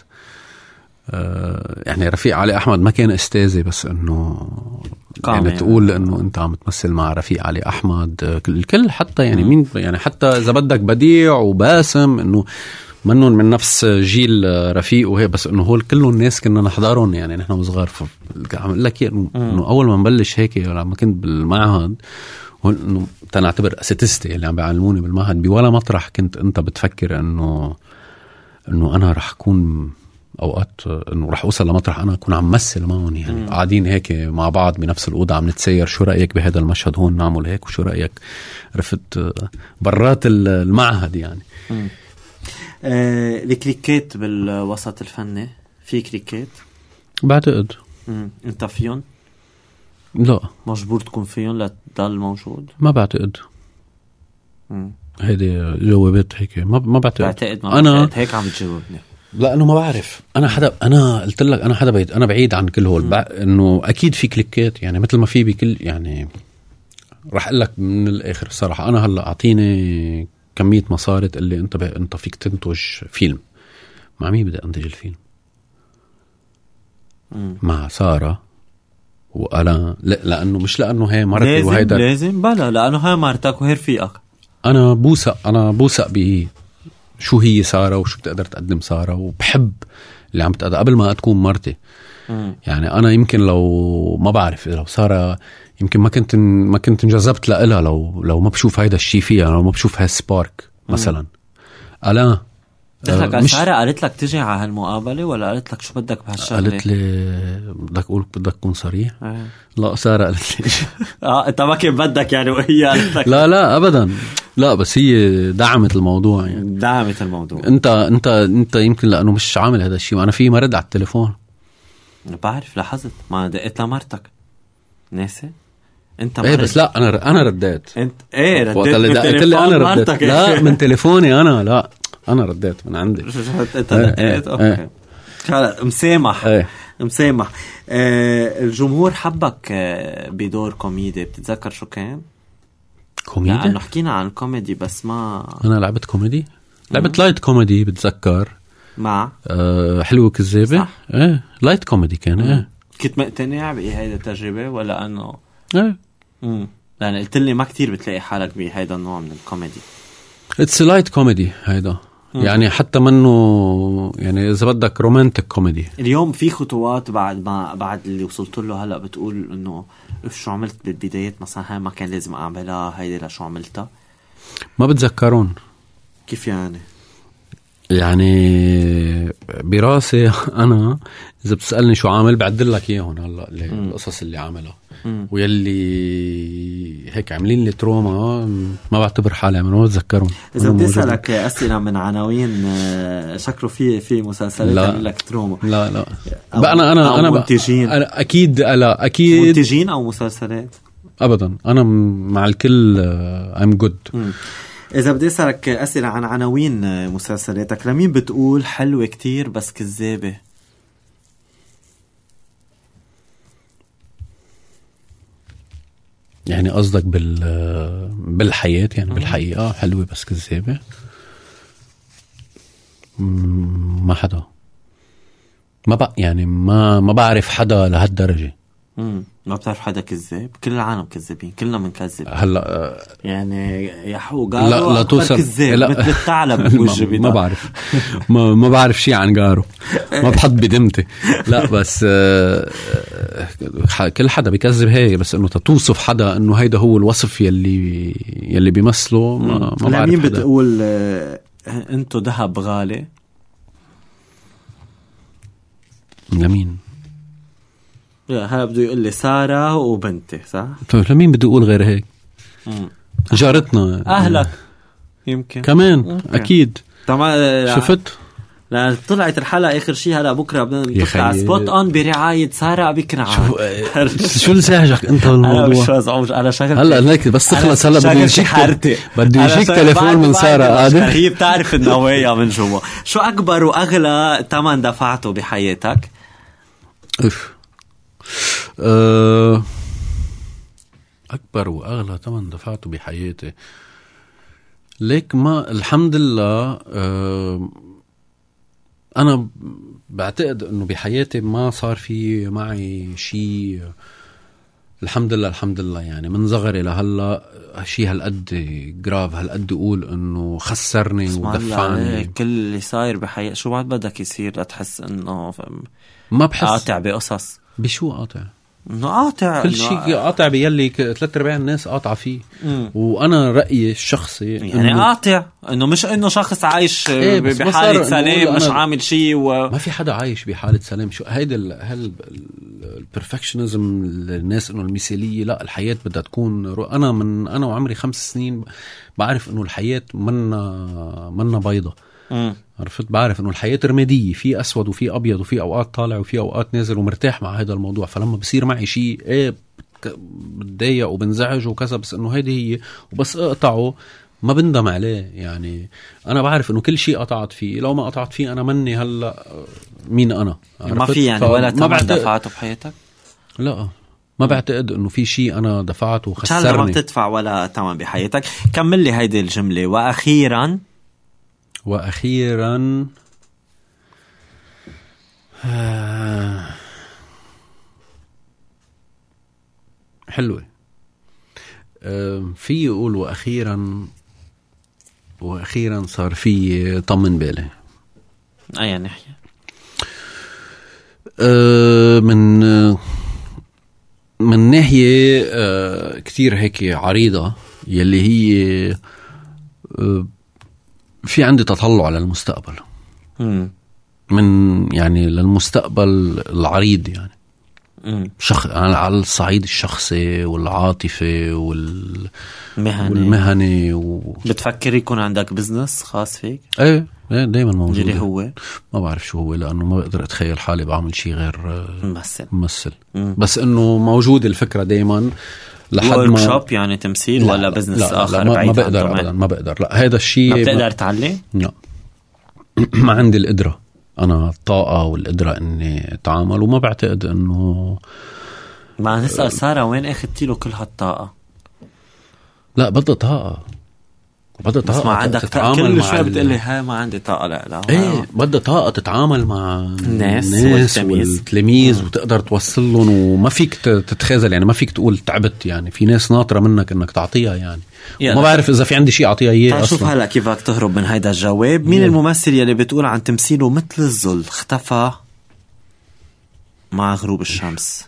Speaker 4: يعني رفيق علي أحمد ما كان استاذي، بس إنه يعني تقول إنه أنت عم تمثل مع رفيق علي أحمد. الكل حتى يعني مين، يعني حتى إذا بدك بديع وباسم، إنه منهم من نفس جيل رفيق وهي، بس انه هول كلهم الناس كنا نحضرهم يعني نحن وصغار. عم اقول لك انه اول ما نبلش هيك لما كنت بالمعهد، انه تنعتبر اساتذتي اللي عم بيعلموني بالمعهد بولا مطرح كنت انت بتفكر انه انا رح اكون اوقات انه رح اوصل لمطرح انا اكون عم مثل معهم. يعني قاعدين هيك مع بعض بنفس الاوضه عم نتسير، شو رايك بهذا المشهد هون نعمل هيك، وشو رايك رفت برات المعهد يعني.
Speaker 3: الكليكات بالوسط الفني، في كليكات
Speaker 4: بعتقد
Speaker 3: انت فيهم؟
Speaker 4: لا
Speaker 3: مجبور تكون فيهم لتضل موجود؟
Speaker 4: ما بعتقد. هيدي جوابات هيك ما بعتقد.
Speaker 3: انا هيك عم تجاوبني
Speaker 4: لانه ما بعرف. انا قلت لك انا حدا انا بعيد عن كل هول. انه اكيد في كليكات، يعني مثل ما في بكل، يعني راح اقول لك من الاخر الصراحه. انا هلا اعطيني كمية مصاري تقول لي انت فيك تنتج فيلم، مع مين بدي انتج الفيلم؟ مع سارة وألا؟ لا، لانه مش لانه هي مرتي وهيدا
Speaker 3: لازم بلا، لانه هي مرتك وهي رفيقك.
Speaker 4: انا بوثق شو هي سارة وشو بتقدر تقدم سارة، وبحب اللي عم تقدم قبل ما تكون مرتي. يعني انا يمكن لو ما بعرف، لو سارة يمكن ما كنت انجذبت لها لو ما بشوف هيدا الشيء فيها، لو ما بشوف هالسبارك مثلا. ألا
Speaker 3: سارة قالت لك تجي على هالمقابلة ولا قالت لك شو بدك بهالشغلة؟
Speaker 4: قالت لي بدك تكون صريح. لا سارة قالت لي
Speaker 3: انت ما كان بدك يعني، وهي قالت لك
Speaker 4: لا ابدا. لا بس هي دعمت الموضوع يعني.
Speaker 3: دعمت الموضوع.
Speaker 4: انت يمكن لانه مش عامل هذا الشيء، وانا في مرد على التليفون.
Speaker 3: بعرف، لاحظت ما دقيت لمرتك ناسي انت.
Speaker 4: ايه بس لا انا رديت.
Speaker 3: انت رديت
Speaker 4: من تليفون انا رديت. لا من تليفوني انا. لا انا رديت من عندي.
Speaker 3: انت دقيت. اوكي مسامح. مسامح. الجمهور حبك بدور كوميدي، بتتذكر شو كان؟
Speaker 4: كوميدي؟
Speaker 3: لانه حكينا عن كوميدي بس ما
Speaker 4: انا لعبت كوميدي، لعبت لايت كوميدي بتذكر مع حلوة كذابة. ايه لايت كوميدي كان.
Speaker 3: كنت مقتنع بهيدا التجربة ولا انه لأن قلت لي ما كتير بتلاقي حالك بهيدا النوع من الكوميدي؟
Speaker 4: It's a light comedy هيدا. يعني حتى منه يعني إذا بدك رومانتك كوميدي.
Speaker 3: اليوم في خطوات بعد اللي وصلت له هلأ بتقول إنه شو عملت بالبدايات مثلا، هاي ما كان لازم أعملها، هيدا لشو عملتها؟
Speaker 4: ما بتذكرون
Speaker 3: كيف يعني؟
Speaker 4: يعني براسي أنا إذا بتسألني شو عامل بعدل لك إياهم هلأ القصص اللي عاملها. ويلي هيك عاملين لي تروما ما بعتبر حالي ما بتذكرهم.
Speaker 3: اذا بدي اسالك اسئله من عناوين شكله في مسلسلات عامل لك تروما.
Speaker 4: لا بقى انا
Speaker 3: منتجين.
Speaker 4: أنا اكيد
Speaker 3: منتجين او مسلسلات
Speaker 4: ابدا انا مع الكل I'm good.
Speaker 3: إذا بدي أسألك أسئلة عن عناوين مسلسلاتك، لمين بتقول حلوة كتير بس كذابة؟
Speaker 4: يعني قصدك بالحياة يعني بالحقيقة حلوة بس كذابة؟ ما حدا ما بقى يعني ما بعرف حدا لهالدرجة.
Speaker 3: ما بتعرف حدا كذاب؟ كل العالم كذابين، كلنا منكذب.
Speaker 4: هلا
Speaker 3: يعني يا حو
Speaker 4: لا توصل
Speaker 3: كذاب مثل الثعلب بوجه بيضاء.
Speaker 4: ما بعرف ما بعرف شيء عن جارو، ما بحط بدمتي. لا بس كل حدا بيكذب هي، بس انه توصف حدا انه هيدا هو الوصف يلي بيمثله ما بعرف.
Speaker 3: مين بتقول انتو ذهب غالي؟
Speaker 4: لمين؟
Speaker 3: هلا بده يقول لي سارة وبنتي صح؟
Speaker 4: طيب لمين بده يقول غير هيك؟ جارتنا
Speaker 3: أهلك يمكن
Speaker 4: كمان ممكن. أكيد
Speaker 3: طبعا
Speaker 4: شفت؟
Speaker 3: لا طلعت الحلقة آخر شيء هلا بكرة بنطلع سبوت أون برعاية سارة بكرة.
Speaker 4: شو لساجك أنت بالموضوع؟
Speaker 3: أنا مش مزعوج على شغلة
Speaker 4: هلا ليك بس تخلص. هلا بدي يجيك تليفون من سارة قادر.
Speaker 3: هي بتعرف النوايا من جوا. شو أكبر وأغلى ثمن دفعته بحياتك؟
Speaker 4: أكبر وأغلى ثمن دفعته بحياتي ليك ما الحمد لله. أنا بعتقد أنه بحياتي ما صار في معي شيء الحمد لله يعني من صغري لهلا شيء هالقد جراف هالقد أقول أنه خسرني ودفعني.
Speaker 3: كل اللي صاير بحياتي شو بعد بدك يصير لتحس أنه
Speaker 4: ما بحس
Speaker 3: قاطع بقصص؟
Speaker 4: بشو قاطع؟
Speaker 3: انه قاطع
Speaker 4: كل شيء قاطع بيلي 3/4 الناس قاطعه فيه. وانا رايي الشخصي
Speaker 3: يعني قاطع انه مش انه شخص عايش بحاله سلام مش عامل شيء
Speaker 4: ما في حدا عايش بحاله سلام. شو هيدا البرفكشنزم الناس انه المثاليه. لا الحياه بدها تكون انا وعمري 5 سنين بعرف انه الحياه منا بيضة. عرفت بعرف انه الحياة رمادية، في اسود وفي ابيض وفي اوقات طالع وفي اوقات نازل ومرتاح مع هذا الموضوع. فلما بصير معي شيء بتضايق وبنزعج وكذا، بس انه هيدي هي وبس اقطعه ما بندم عليه. يعني انا بعرف انه كل شيء قطعت فيه، لو ما قطعت فيه انا مني هلا مين انا.
Speaker 3: ما في يعني ولا ثمن دفعته بحياتك؟
Speaker 4: لا ما بعتقد انه في شيء انا دفعته وخسرني.
Speaker 3: ما بتدفع ولا ثمن بحياتك. كمل لي هيدي الجملة. واخيرا
Speaker 4: حلوة. في يقول واخيرا صار في طمن بالي.
Speaker 3: اي ناحية؟
Speaker 4: من ناحية كتير هيك عريضة يلي هي في عندي تطلع على المستقبل. من يعني للمستقبل العريض يعني على الصعيد الشخصي والعاطفي والمهني
Speaker 3: بتفكر يكون عندك بزنس خاص فيك؟
Speaker 4: ايه دايما موجود.
Speaker 3: اللي هو ما
Speaker 4: بعرف شو هو، لانه ما بقدر اتخيل حالي بعمل شيء غير ممثل. بس انه موجود الفكرة دايما لحد ما
Speaker 3: شوب يعني تمثيل ولا بزنس آخر.
Speaker 4: ما بقدر أبدا ما بقدر. لا هذا الشيء
Speaker 3: ما بتقدر تعلم.
Speaker 4: لا ما عندي القدرة، أنا الطاقة والقدرة إني أتعامل. وما بعتقد إنه
Speaker 3: ما نسأل سارة وين أخذتي له كل هالطاقة؟
Speaker 4: لا بدها طاقة
Speaker 3: بس ما عندك طاقة. كل شوي بتقلي هاي ما عندي طاقة. لا
Speaker 4: ايه بدها طاقة تتعامل مع
Speaker 3: الناس
Speaker 4: والتلاميذ وتقدر توصل لهم. وما فيك تتخاذل يعني، ما فيك تقول تعبت يعني. في ناس ناطرة منك انك تعطيها يعني. ما بعرف اذا في عندي شيء اعطيها اياه اصلا.
Speaker 3: شوف هلا كيفك تهرب من هيدا الجواب. مين الممثل يلي بتقول عن تمثيله مثل الظل اختفى مع غروب الشمس؟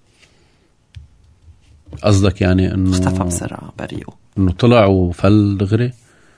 Speaker 4: قصدك يعني انه
Speaker 3: اختفى بسرعة بريئه،
Speaker 4: انه طلع وفل دغري؟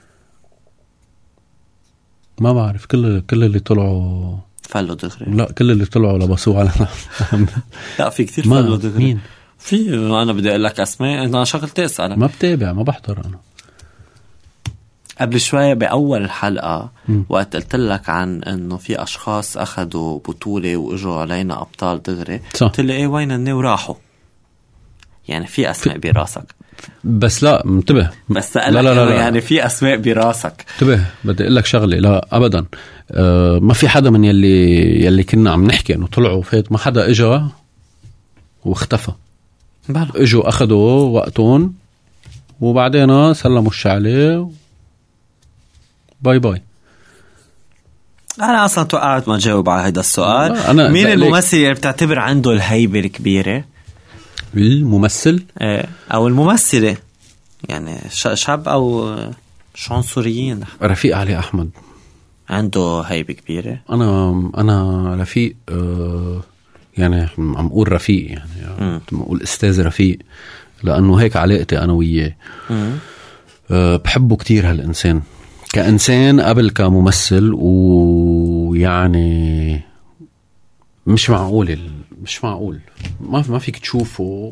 Speaker 4: ما بعرف. كل اللي طلعوا
Speaker 3: فلوا دغري.
Speaker 4: لا كل اللي طلعوا لبسوه على
Speaker 3: لا في كتير فلوا دغري.
Speaker 4: مين؟
Speaker 3: في أنا بدي أقول لك أسماء، أنا شغلت أسألك.
Speaker 4: ما بتابع، ما بحضر أنا.
Speaker 3: قبل شوية بأول الحلقة وقت قلت لك عن إنه في أشخاص أخذوا بطولة وإجوا علينا أبطال دغري، قلت لي إيه وين الني وراحوا؟ يعني في أسماء براسك
Speaker 4: بس لا انتبه،
Speaker 3: بس لا يعني في أسماء براسك.
Speaker 4: انتبه، بدي أقول لك شغلة، لا أبدا ما في حدا من يلي كنا عم نحكي إنه طلعوا فات، ما حدا إجا واختفى. إجوا أخذوا وقتهم وبعدين سلموا الشعلة باي باي.
Speaker 3: أنا أصلا توقعت ما جاوب على هذا السؤال. مين الممثل اللي بتعتبر عنده الهيبة الكبيرة؟
Speaker 4: الممثل
Speaker 3: أو الممثلة، يعني شاب أو عنصريين.
Speaker 4: رفيق علي أحمد
Speaker 3: عنده هيبة كبيرة.
Speaker 4: أنا رفيق يعني عم أقول رفيق، يعني عم أقول أستاذ رفيق، لأنه هيك علاقتي أنا وياه. بحبه كتير هالإنسان كإنسان قبل كممثل، ويعني مش معقول ما فيك تشوفه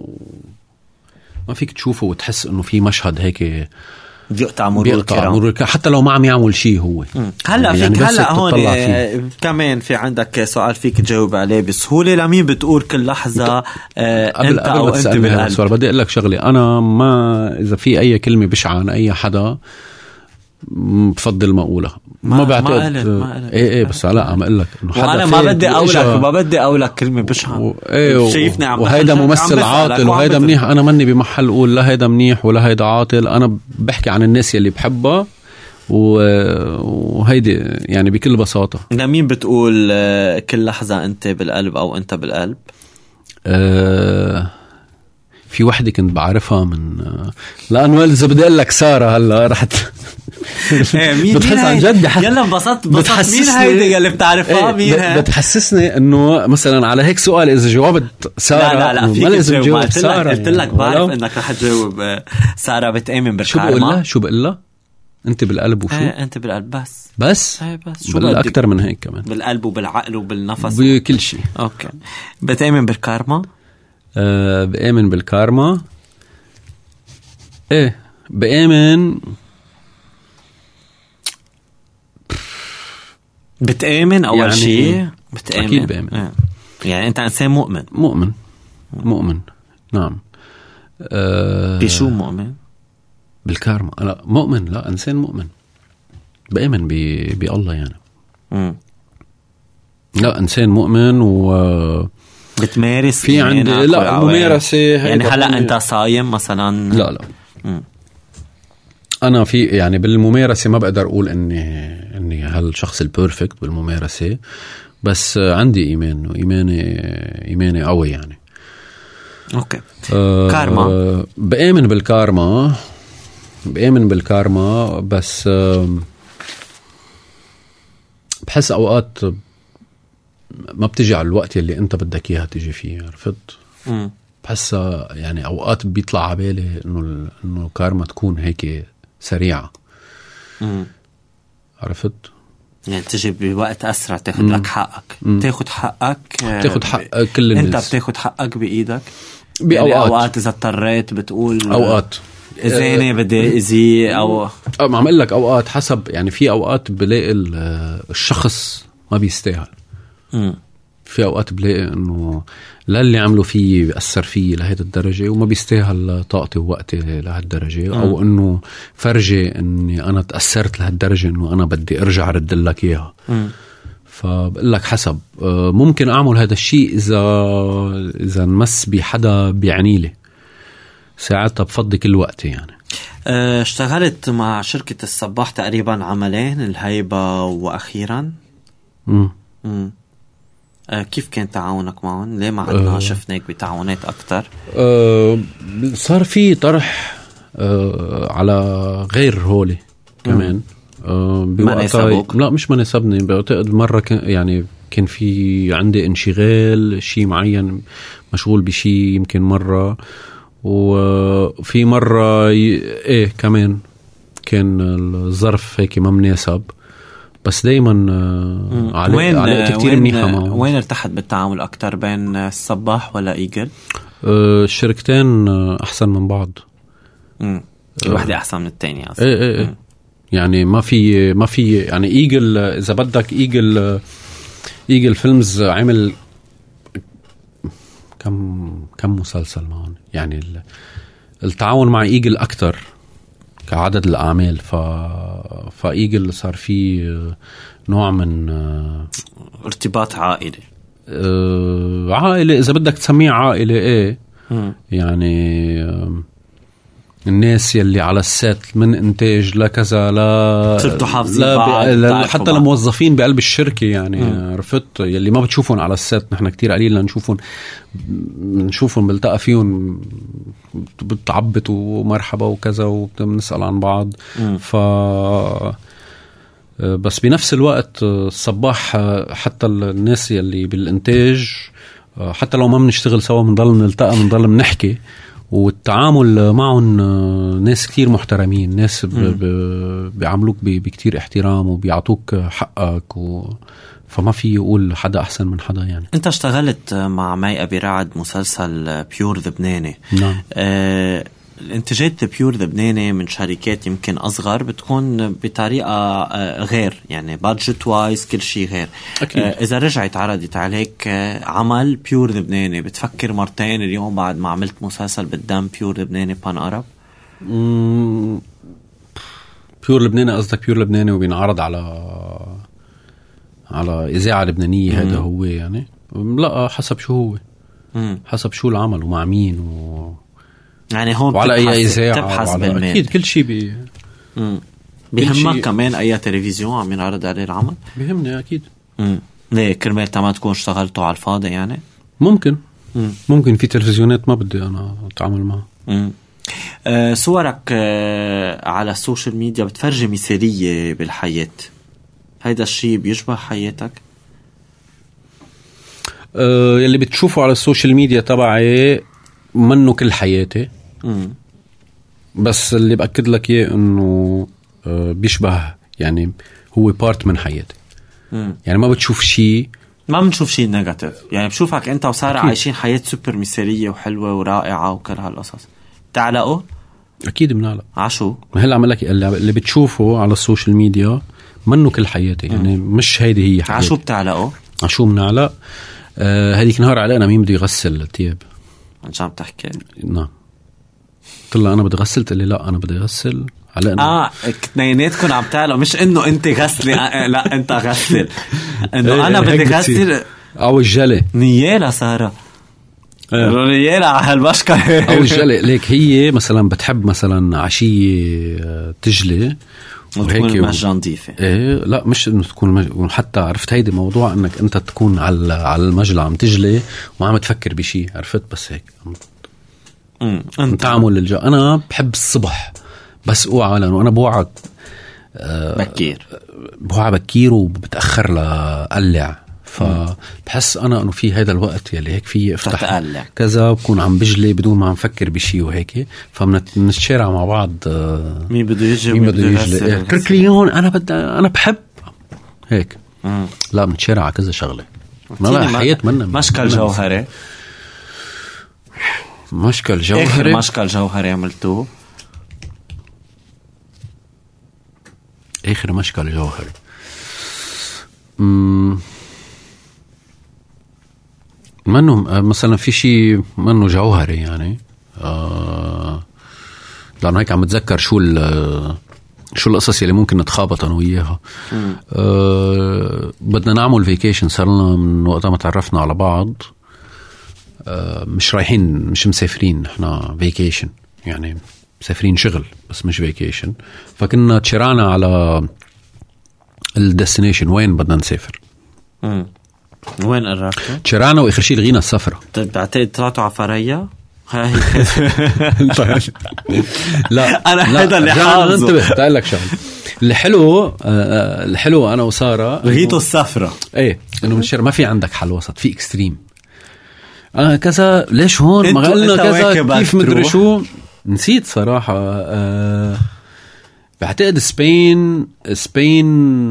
Speaker 4: وتحس إنه في مشهد هيك
Speaker 3: بيقطع مرور
Speaker 4: حتى لو ما عم يعمل شيء هو.
Speaker 3: هلا فيك يعني هلا هون كمان في عندك سؤال فيك تجاوب عليه بسهولة. لمين بتقول كل لحظة انت او انت بالقلب؟
Speaker 4: بدي اقول لك شغلة، انا ما اذا في اي كلمة بشعة عن اي حدا بفضل ما اقولها، ما بعتقد. ايه بس لا عم اقول لك انه حدا،
Speaker 3: وانا ما بدي اقولك كلمة بشعة. شايفني عم
Speaker 4: وهيدا ممثل عاطل وهيدا منيح. انا مني بمحل اقول لا هيدا منيح ولا هيدا عاطل. انا بحكي عن الناس يلي بحبها وهيدي يعني بكل بساطة.
Speaker 3: لمين بتقول كل لحظة انت بالقلب او انت بالقلب؟
Speaker 4: في وحدة كنت بعرفها من لأنه إذا بدي أقول لك سارة هلا رحت
Speaker 3: مين
Speaker 4: بتحس عن جد
Speaker 3: يلا انبسطت مين هيدي اللي بتعرفها؟ مين
Speaker 4: بتحسسني إنه مثلا على هيك سؤال إذا جاوبت سارة
Speaker 3: لا
Speaker 4: ما لازم تجاوب سارة.
Speaker 3: قلت لك بعرف إنك رح تجاوب سارة. بتآمن بالكارما؟
Speaker 4: شو بقول لها أنت بالقلب وشو؟
Speaker 3: أنت بالقلب بس
Speaker 4: شو أكتر من هيك كمان،
Speaker 3: بالقلب وبالعقل وبالنفس
Speaker 4: بكل شيء.
Speaker 3: أوكي. بتآمن بالكارما؟
Speaker 4: بآمن بالكارما. ايه بآمن.
Speaker 3: بتآمن اول
Speaker 4: يعني
Speaker 3: شيء بتآمن.
Speaker 4: اكيد بآمن.
Speaker 3: يعني انت انسان مؤمن. نعم. بشو مؤمن؟
Speaker 4: بالكارما. لا مؤمن، لا انسان مؤمن بآمن بالله يعني. لا انسان مؤمن و
Speaker 3: بتمارس
Speaker 4: في عندي لا ممارسة.
Speaker 3: يعني هلا انت صايم مثلا؟
Speaker 4: لا انا في يعني بالممارسة ما بقدر اقول اني هالشخص البيرفكت بالممارسة، بس عندي ايمان وايماني قوي يعني.
Speaker 3: اوكي. كارما.
Speaker 4: بآمن بالكارما بس بحس اوقات ما بتجي على الوقت اللي انت بدك اياها تيجي فيه. عرفت؟ بحس يعني اوقات بيطلع على بالي انه كارما تكون هيك سريعة. عرفت؟
Speaker 3: يعني تجي بوقت اسرع تاخد لك حقك. تاخد حق
Speaker 4: كل الناس.
Speaker 3: انت بتاخد حقك بايدك
Speaker 4: باوقات.
Speaker 3: يعني اوقات اذا اضطريت بتقول
Speaker 4: اوقات
Speaker 3: اذاني بدي اذي او
Speaker 4: ما عم اقول لك اوقات حسب. يعني في اوقات بلاقي الشخص ما بيستاهل. في اوقات بلاقي انه لا اللي عملوا فيه بيأثر فيه لهيدا الدرجة وما بيستاهل طاقتي ووقتي لهالدرجة، او انه فرجة اني انا تأثرت لهالدرجة انه انا بدي ارجع رد لك اياها. فبقول لك حسب. ممكن اعمل هذا الشيء اذا نمس بحدا بيعني لي، ساعتها بفضي كل وقتي يعني.
Speaker 3: اشتغلت مع شركة الصباح تقريبا عملين، الهيبة واخيرا. كيف كان تعاونك معهم؟ ليه ما عدنا شفناك بتعاونات أكتر؟
Speaker 4: صار في طرح على غير هولي كمان.
Speaker 3: ما ناسبوك؟
Speaker 4: لا مش ما ناسبني. بعتقد مرة يعني كان في عندي انشغال شيء معين، مشغول بشيء يمكن مرة، وفي مرة ايه كمان كان الظرف هيك ما مناسب. بس دايما علاقتي كتير منيحة معه.
Speaker 3: وين ارتحت بالتعامل أكتر، بين الصباح ولا إيجل؟
Speaker 4: الشركتين احسن من بعض.
Speaker 3: الواحدة احسن من الثانية.
Speaker 4: ايه يعني ما في يعني ايجل اذا بدك ايجل فيلمز عمل كم مسلسل معهم، يعني التعاون مع ايجل اكتر كعدد الاعمال. فايجل صار في نوع من
Speaker 3: ارتباط عائلي.
Speaker 4: عائلة إذا بدك تسميه عائلة. إيه يعني الناس يلي على السات من إنتاج لكذا صرتوا حافظين بعض، حتى الموظفين بقلب الشركة يعني عرفت يلي ما بتشوفون على السات. نحن كتير قليل نشوفهم بلتقى فيهم بتعبط ومرحبا وكذا وبنسأل عن بعض. بس بنفس الوقت الصباح حتى الناس يلي بالإنتاج حتى لو ما بنشتغل سوا بنضل نلتقى بنضل بنحكي، والتعامل معهم ناس كتير محترمين، ناس بيعاملوك بكتير احترام وبيعطوك حقك فما في يقول حدا أحسن من حدا. يعني
Speaker 3: أنت اشتغلت مع مي أبي رعد مسلسل بيور لبناني.
Speaker 4: نعم.
Speaker 3: الانتاجات بيور لبناني من شركات يمكن أصغر بتكون بطريقة غير، يعني بادجت وايز كل شيء غير. إذا رجعت عرضت عليك عمل بيور لبناني بتفكر مرتين اليوم بعد ما عملت مسلسل بالدم بيور لبناني بان أرب؟
Speaker 4: بيور لبناني قصدك بيور لبناني وبينعرض على إذاعة لبنانية؟ هذا هو يعني لا، حسب شو هو، حسب شو العمل ومع مين
Speaker 3: يعني هون
Speaker 4: وعلى أي إذاعة
Speaker 3: تبحث بالمال.
Speaker 4: أكيد كل شيء
Speaker 3: بيهمك كمان أي تلفزيون عم ينعرض عليه العمل؟
Speaker 4: بيهمني أكيد.
Speaker 3: ليه كرمال ما تكون اشتغلتوا على الفاضي يعني؟
Speaker 4: ممكن في تلفزيونات ما بدي أنا أتعامل معها.
Speaker 3: صورك على السوشيال ميديا بتفرجي مثالية بالحياة، هيدا الشيء بيشبه حياتك؟
Speaker 4: يلي بتشوفه على السوشيال ميديا تبعي منه كل حياتي. بس اللي بأكد لك إيه إنه بيشبه، يعني هو بارت من حياتي. يعني ما بتشوف شيء،
Speaker 3: ما بنشوف شيء نيجاتيف، يعني بشوفك أنت وسارة عايشين حياة سوبر مثالية وحلوة ورائعة وكل هالقصص. تعلقوا؟
Speaker 4: أكيد بنعلق.
Speaker 3: عشو؟
Speaker 4: هلا عم لك اللي بتشوفه على السوشيال ميديا منه كل حياتي، يعني مش هيدي هي حياتي.
Speaker 3: عشو بتعلقوا؟
Speaker 4: عشو بنعلق؟ هذيك نهار علينا مين بده يغسل الثياب؟
Speaker 3: أنت عم تحكي؟
Speaker 4: نعم. قلت له أنا بدي غسل، قال لي لا أنا بدي غسل علينا.
Speaker 3: اثنيناتكم عم تعلقوا، مش إنه أنت غسلي لا أنت غسل، إنه أنا بدي غسل
Speaker 4: أو الجلي
Speaker 3: نيالة سارة نيالة على هالبشكة
Speaker 4: أو الجلي. ليك هي مثلا بتحب مثلا عشية تجلي
Speaker 3: وهيك مش نظيفة.
Speaker 4: لا مش إنه تكون حتى عرفت هيدي موضوع إنك أنت تكون على المجلة عم تجلي وعم تفكر بشي، عرفت؟ بس هيك تعامل للجو. أنا بحب الصبح بس أوعى، لأنه أنا بوعى بكير وبتأخر لأقلع، فبحس أنا أنه في هذا الوقت يلي هيك في افتح كذا بكون عم بجلي بدون ما عم فكر بشي وهيك، فمنتشارع مع بعض
Speaker 3: مين بده يجي
Speaker 4: مين بده يجلي كركليون. أنا بحب هيك. لا بنتشارع كذا شغلة. ما حياة منا
Speaker 3: مشكل جوهري.
Speaker 4: مشكل جوهري.
Speaker 3: مشكل جوهري عملتوه
Speaker 4: آخر مشكل جوهري. منه مثلا في شيء منه جوهري يعني لأنه هيك عم بتذكر شو القصص اللي ممكن نتخابط أنا وياها. بدنا نعمل فيكيشن، صارنا من وقت ما تعرفنا على بعض مش رايحين، مش مسافرين، احنا فيكيشن يعني مسافرين شغل بس مش فيكيشن. فكنا تشرعنا على الديستنيشن وين بدنا نسافر.
Speaker 3: وين قررتوا؟
Speaker 4: تشرعنا واخر شيء لغينا السفرة.
Speaker 3: بعتقد طلعتوا على فريا.
Speaker 4: لا
Speaker 3: انا هذا اللي حافظه.
Speaker 4: انتبه تقول لك شغله الحلو انا وساره
Speaker 3: لغيتوا السفرة.
Speaker 4: ايه انه من ما في عندك حل وسط، في اكستريم كذا. ليش هون ما قلنا كذا كيف مدري شو. نسيت صراحة. بعتقد سبين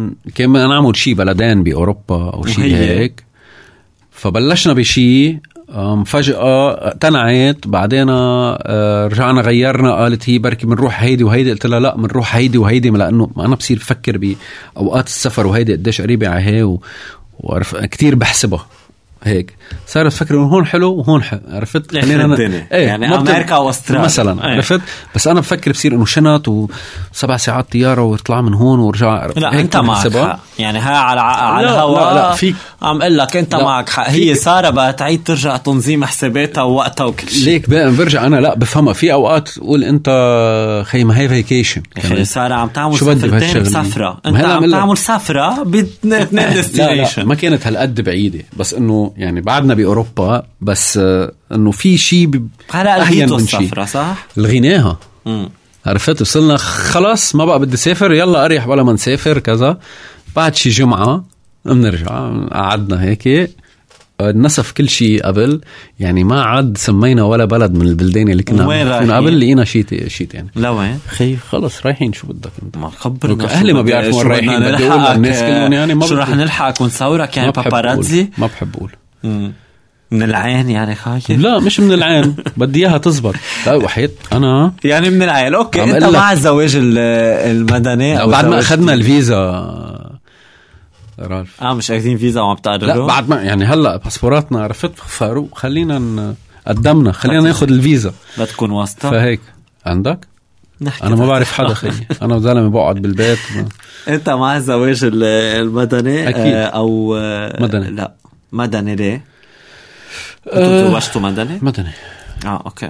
Speaker 4: كمان نعمل شيء بلدان بأوروبا أو شيء هيك. فبلشنا بشيء فجأة اقتنعت. بعدين رجعنا غيرنا، قالت هي بركي منروح هيدي وهيدي. قلت لها لا منروح هيدي وهيدي، لأنه أنا بصير بفكر بأوقات السفر وهيدي قديش قريبة على هي وعرف كتير بحسبها هيك. صارت فكر إنه هون حلو وهون حلو، عرفت
Speaker 3: يعني أمريكا وأستراليا
Speaker 4: مثلا عرفت. بس أنا بفكر بصير إنه شنط و7 ساعات طيارة ويطلع من هون ورجع.
Speaker 3: لا أنت معك حق، يعني ها على الهواء. لا فيك عم قل لك أنت معك حق. هي سارة بقى تعيد ترجع تنظيم حساباتها ووقتها وكل شيء.
Speaker 4: ليك بقى برجع أنا لا بفهمها. في أوقات قول أنت خيمة هاي فيكيشن،
Speaker 3: يعني سارة عم تعمل سفرتين بسفرة، أنت عم تعمل سفرة باثنين ديستنيشن.
Speaker 4: ما كانت هالقد بعيدة، بس إنه يعني بعدنا بأوروبا، بس إنه في شيء
Speaker 3: هلا الهيتو السفرة صح؟
Speaker 4: لغيناها. عرفت وصلنا خلاص ما بقى بدي سافر، يلا أريح ولا ما نسافر كذا. بعد شي جمعة بنرجع قعدنا هيك نصف كل شيء قبل، يعني ما عاد سمينا ولا بلد من البلدان اللي كنا قبل. لقينا شيء يعني
Speaker 3: لا وين
Speaker 4: خي خلص رايحين شو بدك انت
Speaker 3: ما خبرنا.
Speaker 4: اهلي ما بيعرفوا وين رايحين، بدي اقول للناس كلهم يعني ما
Speaker 3: شو رح نلحقك ونصورك يعني باباراتزي.
Speaker 4: ما بحب اقول
Speaker 3: من العين يعني خايف.
Speaker 4: لا مش من العين، بدي اياها تزبط. لا وحيد انا
Speaker 3: يعني من العين. اوكي انت مع الزواج المدني
Speaker 4: بعد ما اخذنا الفيزا رالف.
Speaker 3: مش اخذين فيزا وعم بتقرروا؟
Speaker 4: لا بعد ما يعني هلا باسبوراتنا عرفت فاروق خلينا قدمنا خلينا ناخذ الفيزا
Speaker 3: بتكون واسطه.
Speaker 4: فهيك عندك انا ما بعرف حدا خي انا زلمه بقعد بالبيت.
Speaker 3: انت مع الزواج المدني
Speaker 4: أكيد.
Speaker 3: او
Speaker 4: مدني؟
Speaker 3: لا مدني. ليه تزوجتوا مدني؟
Speaker 4: مدني
Speaker 3: اوكي.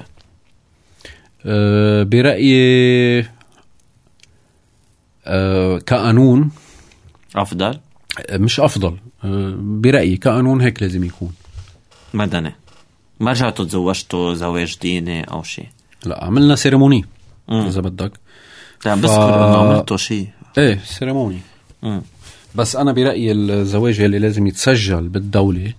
Speaker 4: برأيي كقانون
Speaker 3: افضل،
Speaker 4: مش افضل، برأيي كقانون هيك لازم يكون
Speaker 3: مدني. ما رجعتوا تزوجتوا زواج ديني او شيء؟
Speaker 4: لا عملنا سيرموني اذا بدك.
Speaker 3: لا بذكر انه عملتوا شيء
Speaker 4: ايه سيرموني. بس انا برأيي الزواج اللي لازم يتسجل بالدولة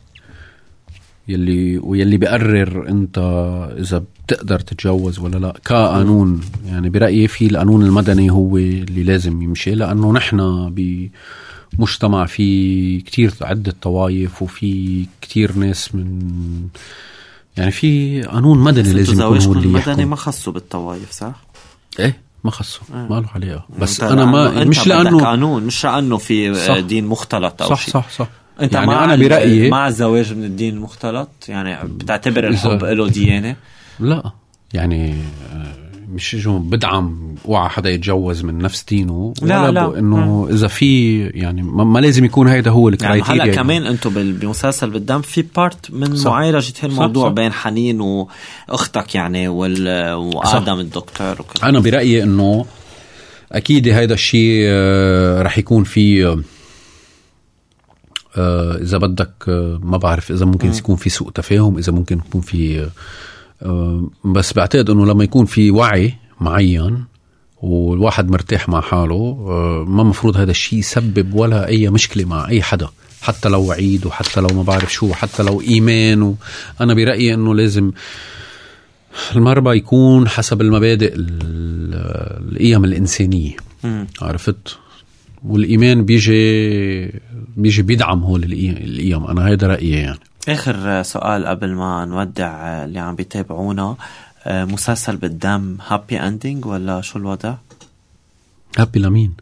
Speaker 4: يلي بيقرر انت اذا بتقدر تتجوز ولا لا كقانون. يعني برأيي في القانون المدني هو اللي لازم يمشي، لانه نحن بمجتمع في كتير عدة طوائف وفي كتير ناس من يعني في قانون مدني لازم يكون هو اللي يحكم.
Speaker 3: المدني ما خصوا بالطوائف صح؟
Speaker 4: ايه ما خصه ما له عليها. بس انا ما مش لانه
Speaker 3: قانون، مش لانه في
Speaker 4: صح.
Speaker 3: دين مختلط او شيء.
Speaker 4: صح
Speaker 3: انت
Speaker 4: يعني
Speaker 3: مع
Speaker 4: انا برأيي
Speaker 3: مع الزواج من الدين المختلط، يعني بتعتبر الحب له ديانة؟
Speaker 4: لا يعني مش جو بدعم وعى حدا يتجوز من نفس دينه ولا انه اذا في يعني ما لازم يكون هيدا هو الكرايتيريا.
Speaker 3: يعني هلا كمان انتم بمسلسل بالدم في بارت من معالجة هالموضوع بين حنين واختك يعني وآدم الدكتور وكذا.
Speaker 4: انا برأيي انه اكيد هيدا الشيء رح يكون في اذا بدك ما بعرف اذا ممكن يكون في سوء تفاهم، اذا ممكن يكون في بس بعتقد انه لما يكون في وعي معين والواحد مرتاح مع حاله ما مفروض هذا الشيء يسبب ولا اي مشكلة مع اي حدا، حتى لو وعيد وحتى لو ما بعرف شو، حتى لو ايمان. انا برأيي انه لازم المربى يكون حسب المبادئ القيم الانسانية. عرفت؟ والايمان بيجي بيدعم هول القيم. انا هيدا رأيي. يعني
Speaker 3: آخر سؤال قبل ما نودع اللي عم بيتابعونا، مسلسل بالدم هابي اندينج ولا شو الوضع؟
Speaker 4: هابي لمين؟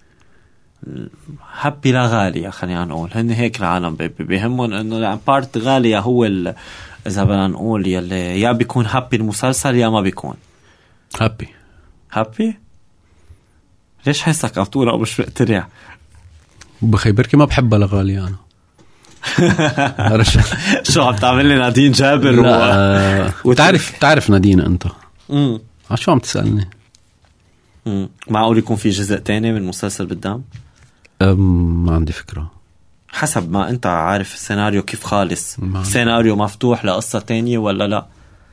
Speaker 3: هابي لغالية خلينا نقول. هن هيك العالم بيهمون انه بارت غالية هو اذا بدنا نقول يلي يا بيكون هابي المسلسل يا ما بيكون هابي. ليش حسك عم تقول او مش مقتنع؟
Speaker 4: بخيبركي ما بحبها لغالية انا.
Speaker 3: شو عم تعمل لي نادين جابر
Speaker 4: تعرف نادين انت شو عم تسألني؟
Speaker 3: معقول يكون في جزء تاني من مسلسل بالدم؟
Speaker 4: ما عندي فكرة.
Speaker 3: حسب ما انت عارف السيناريو كيف خالص، سيناريو مفتوح لقصة تانية ولا لا؟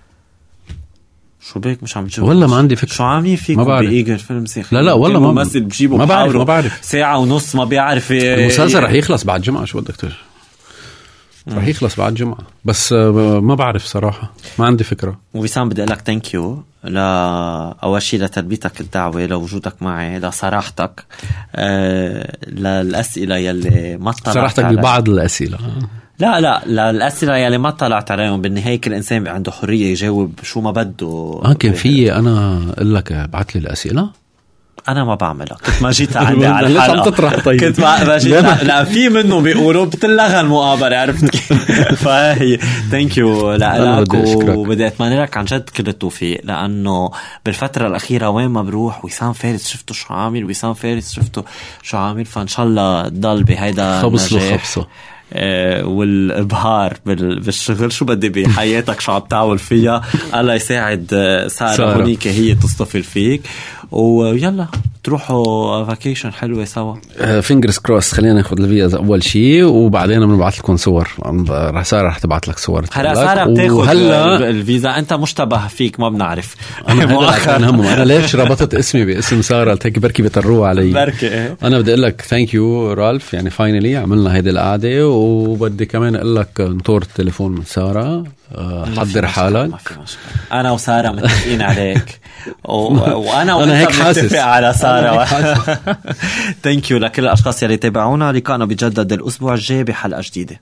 Speaker 3: شو بيك مش عم تجاوب؟
Speaker 4: والله ما عندي فكرة.
Speaker 3: شو عاملين فيكم بإيجر فيلم سيخ؟
Speaker 4: لا والله ما
Speaker 3: ممثل بجيبه
Speaker 4: ما بعرف
Speaker 3: ساعة ونص ما بيعرف.
Speaker 4: المسلسل رح يخلص بعد جمعة. شو بدك تقول؟ رح يخلص بعد جمعة بس ما بعرف صراحة، ما عندي فكرة.
Speaker 3: وبيسام بدي أقولك thank you أول شيء لتلبيتك الدعوة، لوجودك معي، لصراحتك، للأسئلة يلي ما طلعت
Speaker 4: صراحتك ببعض الأسئلة.
Speaker 3: لا الأسئلة يلي ما طلعت عليهم بالنهاية كل إنسان عنده حرية يجاوب شو ما بده.
Speaker 4: كان في أنا أقول لك بعت لي الأسئلة
Speaker 3: أنا ما بعملها، كنت ما جيت عندي على
Speaker 4: ليش
Speaker 3: الحلقة
Speaker 4: عم تطرح طيب؟
Speaker 3: كنت ما جيت لا في منه بيقولوا بتلغى المقابلة، عرفت كيف؟ فهي ثانك يو لك، وبدي أتمنى لك عن جد كل التوفيق، لأنه بالفترة الأخيرة وين ما بروح وسام فارس شفته شو عامل، وسام فارس شفته شو عامل، فإن شاء الله تضل بهيدا
Speaker 4: خبص له خبصة
Speaker 3: والإبهار بالشغل شو بدي بحياتك شو عم تعمل فيها. الله يساعد سارة هونيك هي تصطفل فيك، ويلا تروحوا فاكيشن حلوة سوا.
Speaker 4: فينجرز كروس. خلينا ناخد الفيزا أول شيء وبعدين بنبعث لكم صور. سارة رح تبعث لك صور.
Speaker 3: هلا سارة بتاخد الفيزا، أنت مشتبه فيك ما بنعرف.
Speaker 4: أنا ليش ربطت اسمي باسم سارة؟ تيجي بركي بيطروها علي.
Speaker 3: بركي
Speaker 4: أنا بدي أقول لك ثانك يو رالف، يعني فاينلي عملنا هيدي القعدة، وبدي كمان أقول لك نطور التليفون من سارة. حضر حالك.
Speaker 3: أنا وسارة متفقين عليك وأنا
Speaker 4: هيك حاسس
Speaker 3: على سارة. ثانك يو لكل الأشخاص يلي تابعونا. لقاءنا بيجدد الأسبوع الجاي بحلقة جديدة.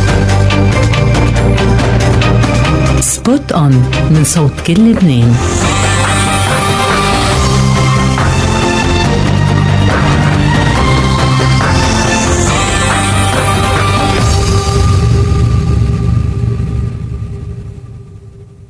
Speaker 2: سبوت أون من صوت كل لبنان.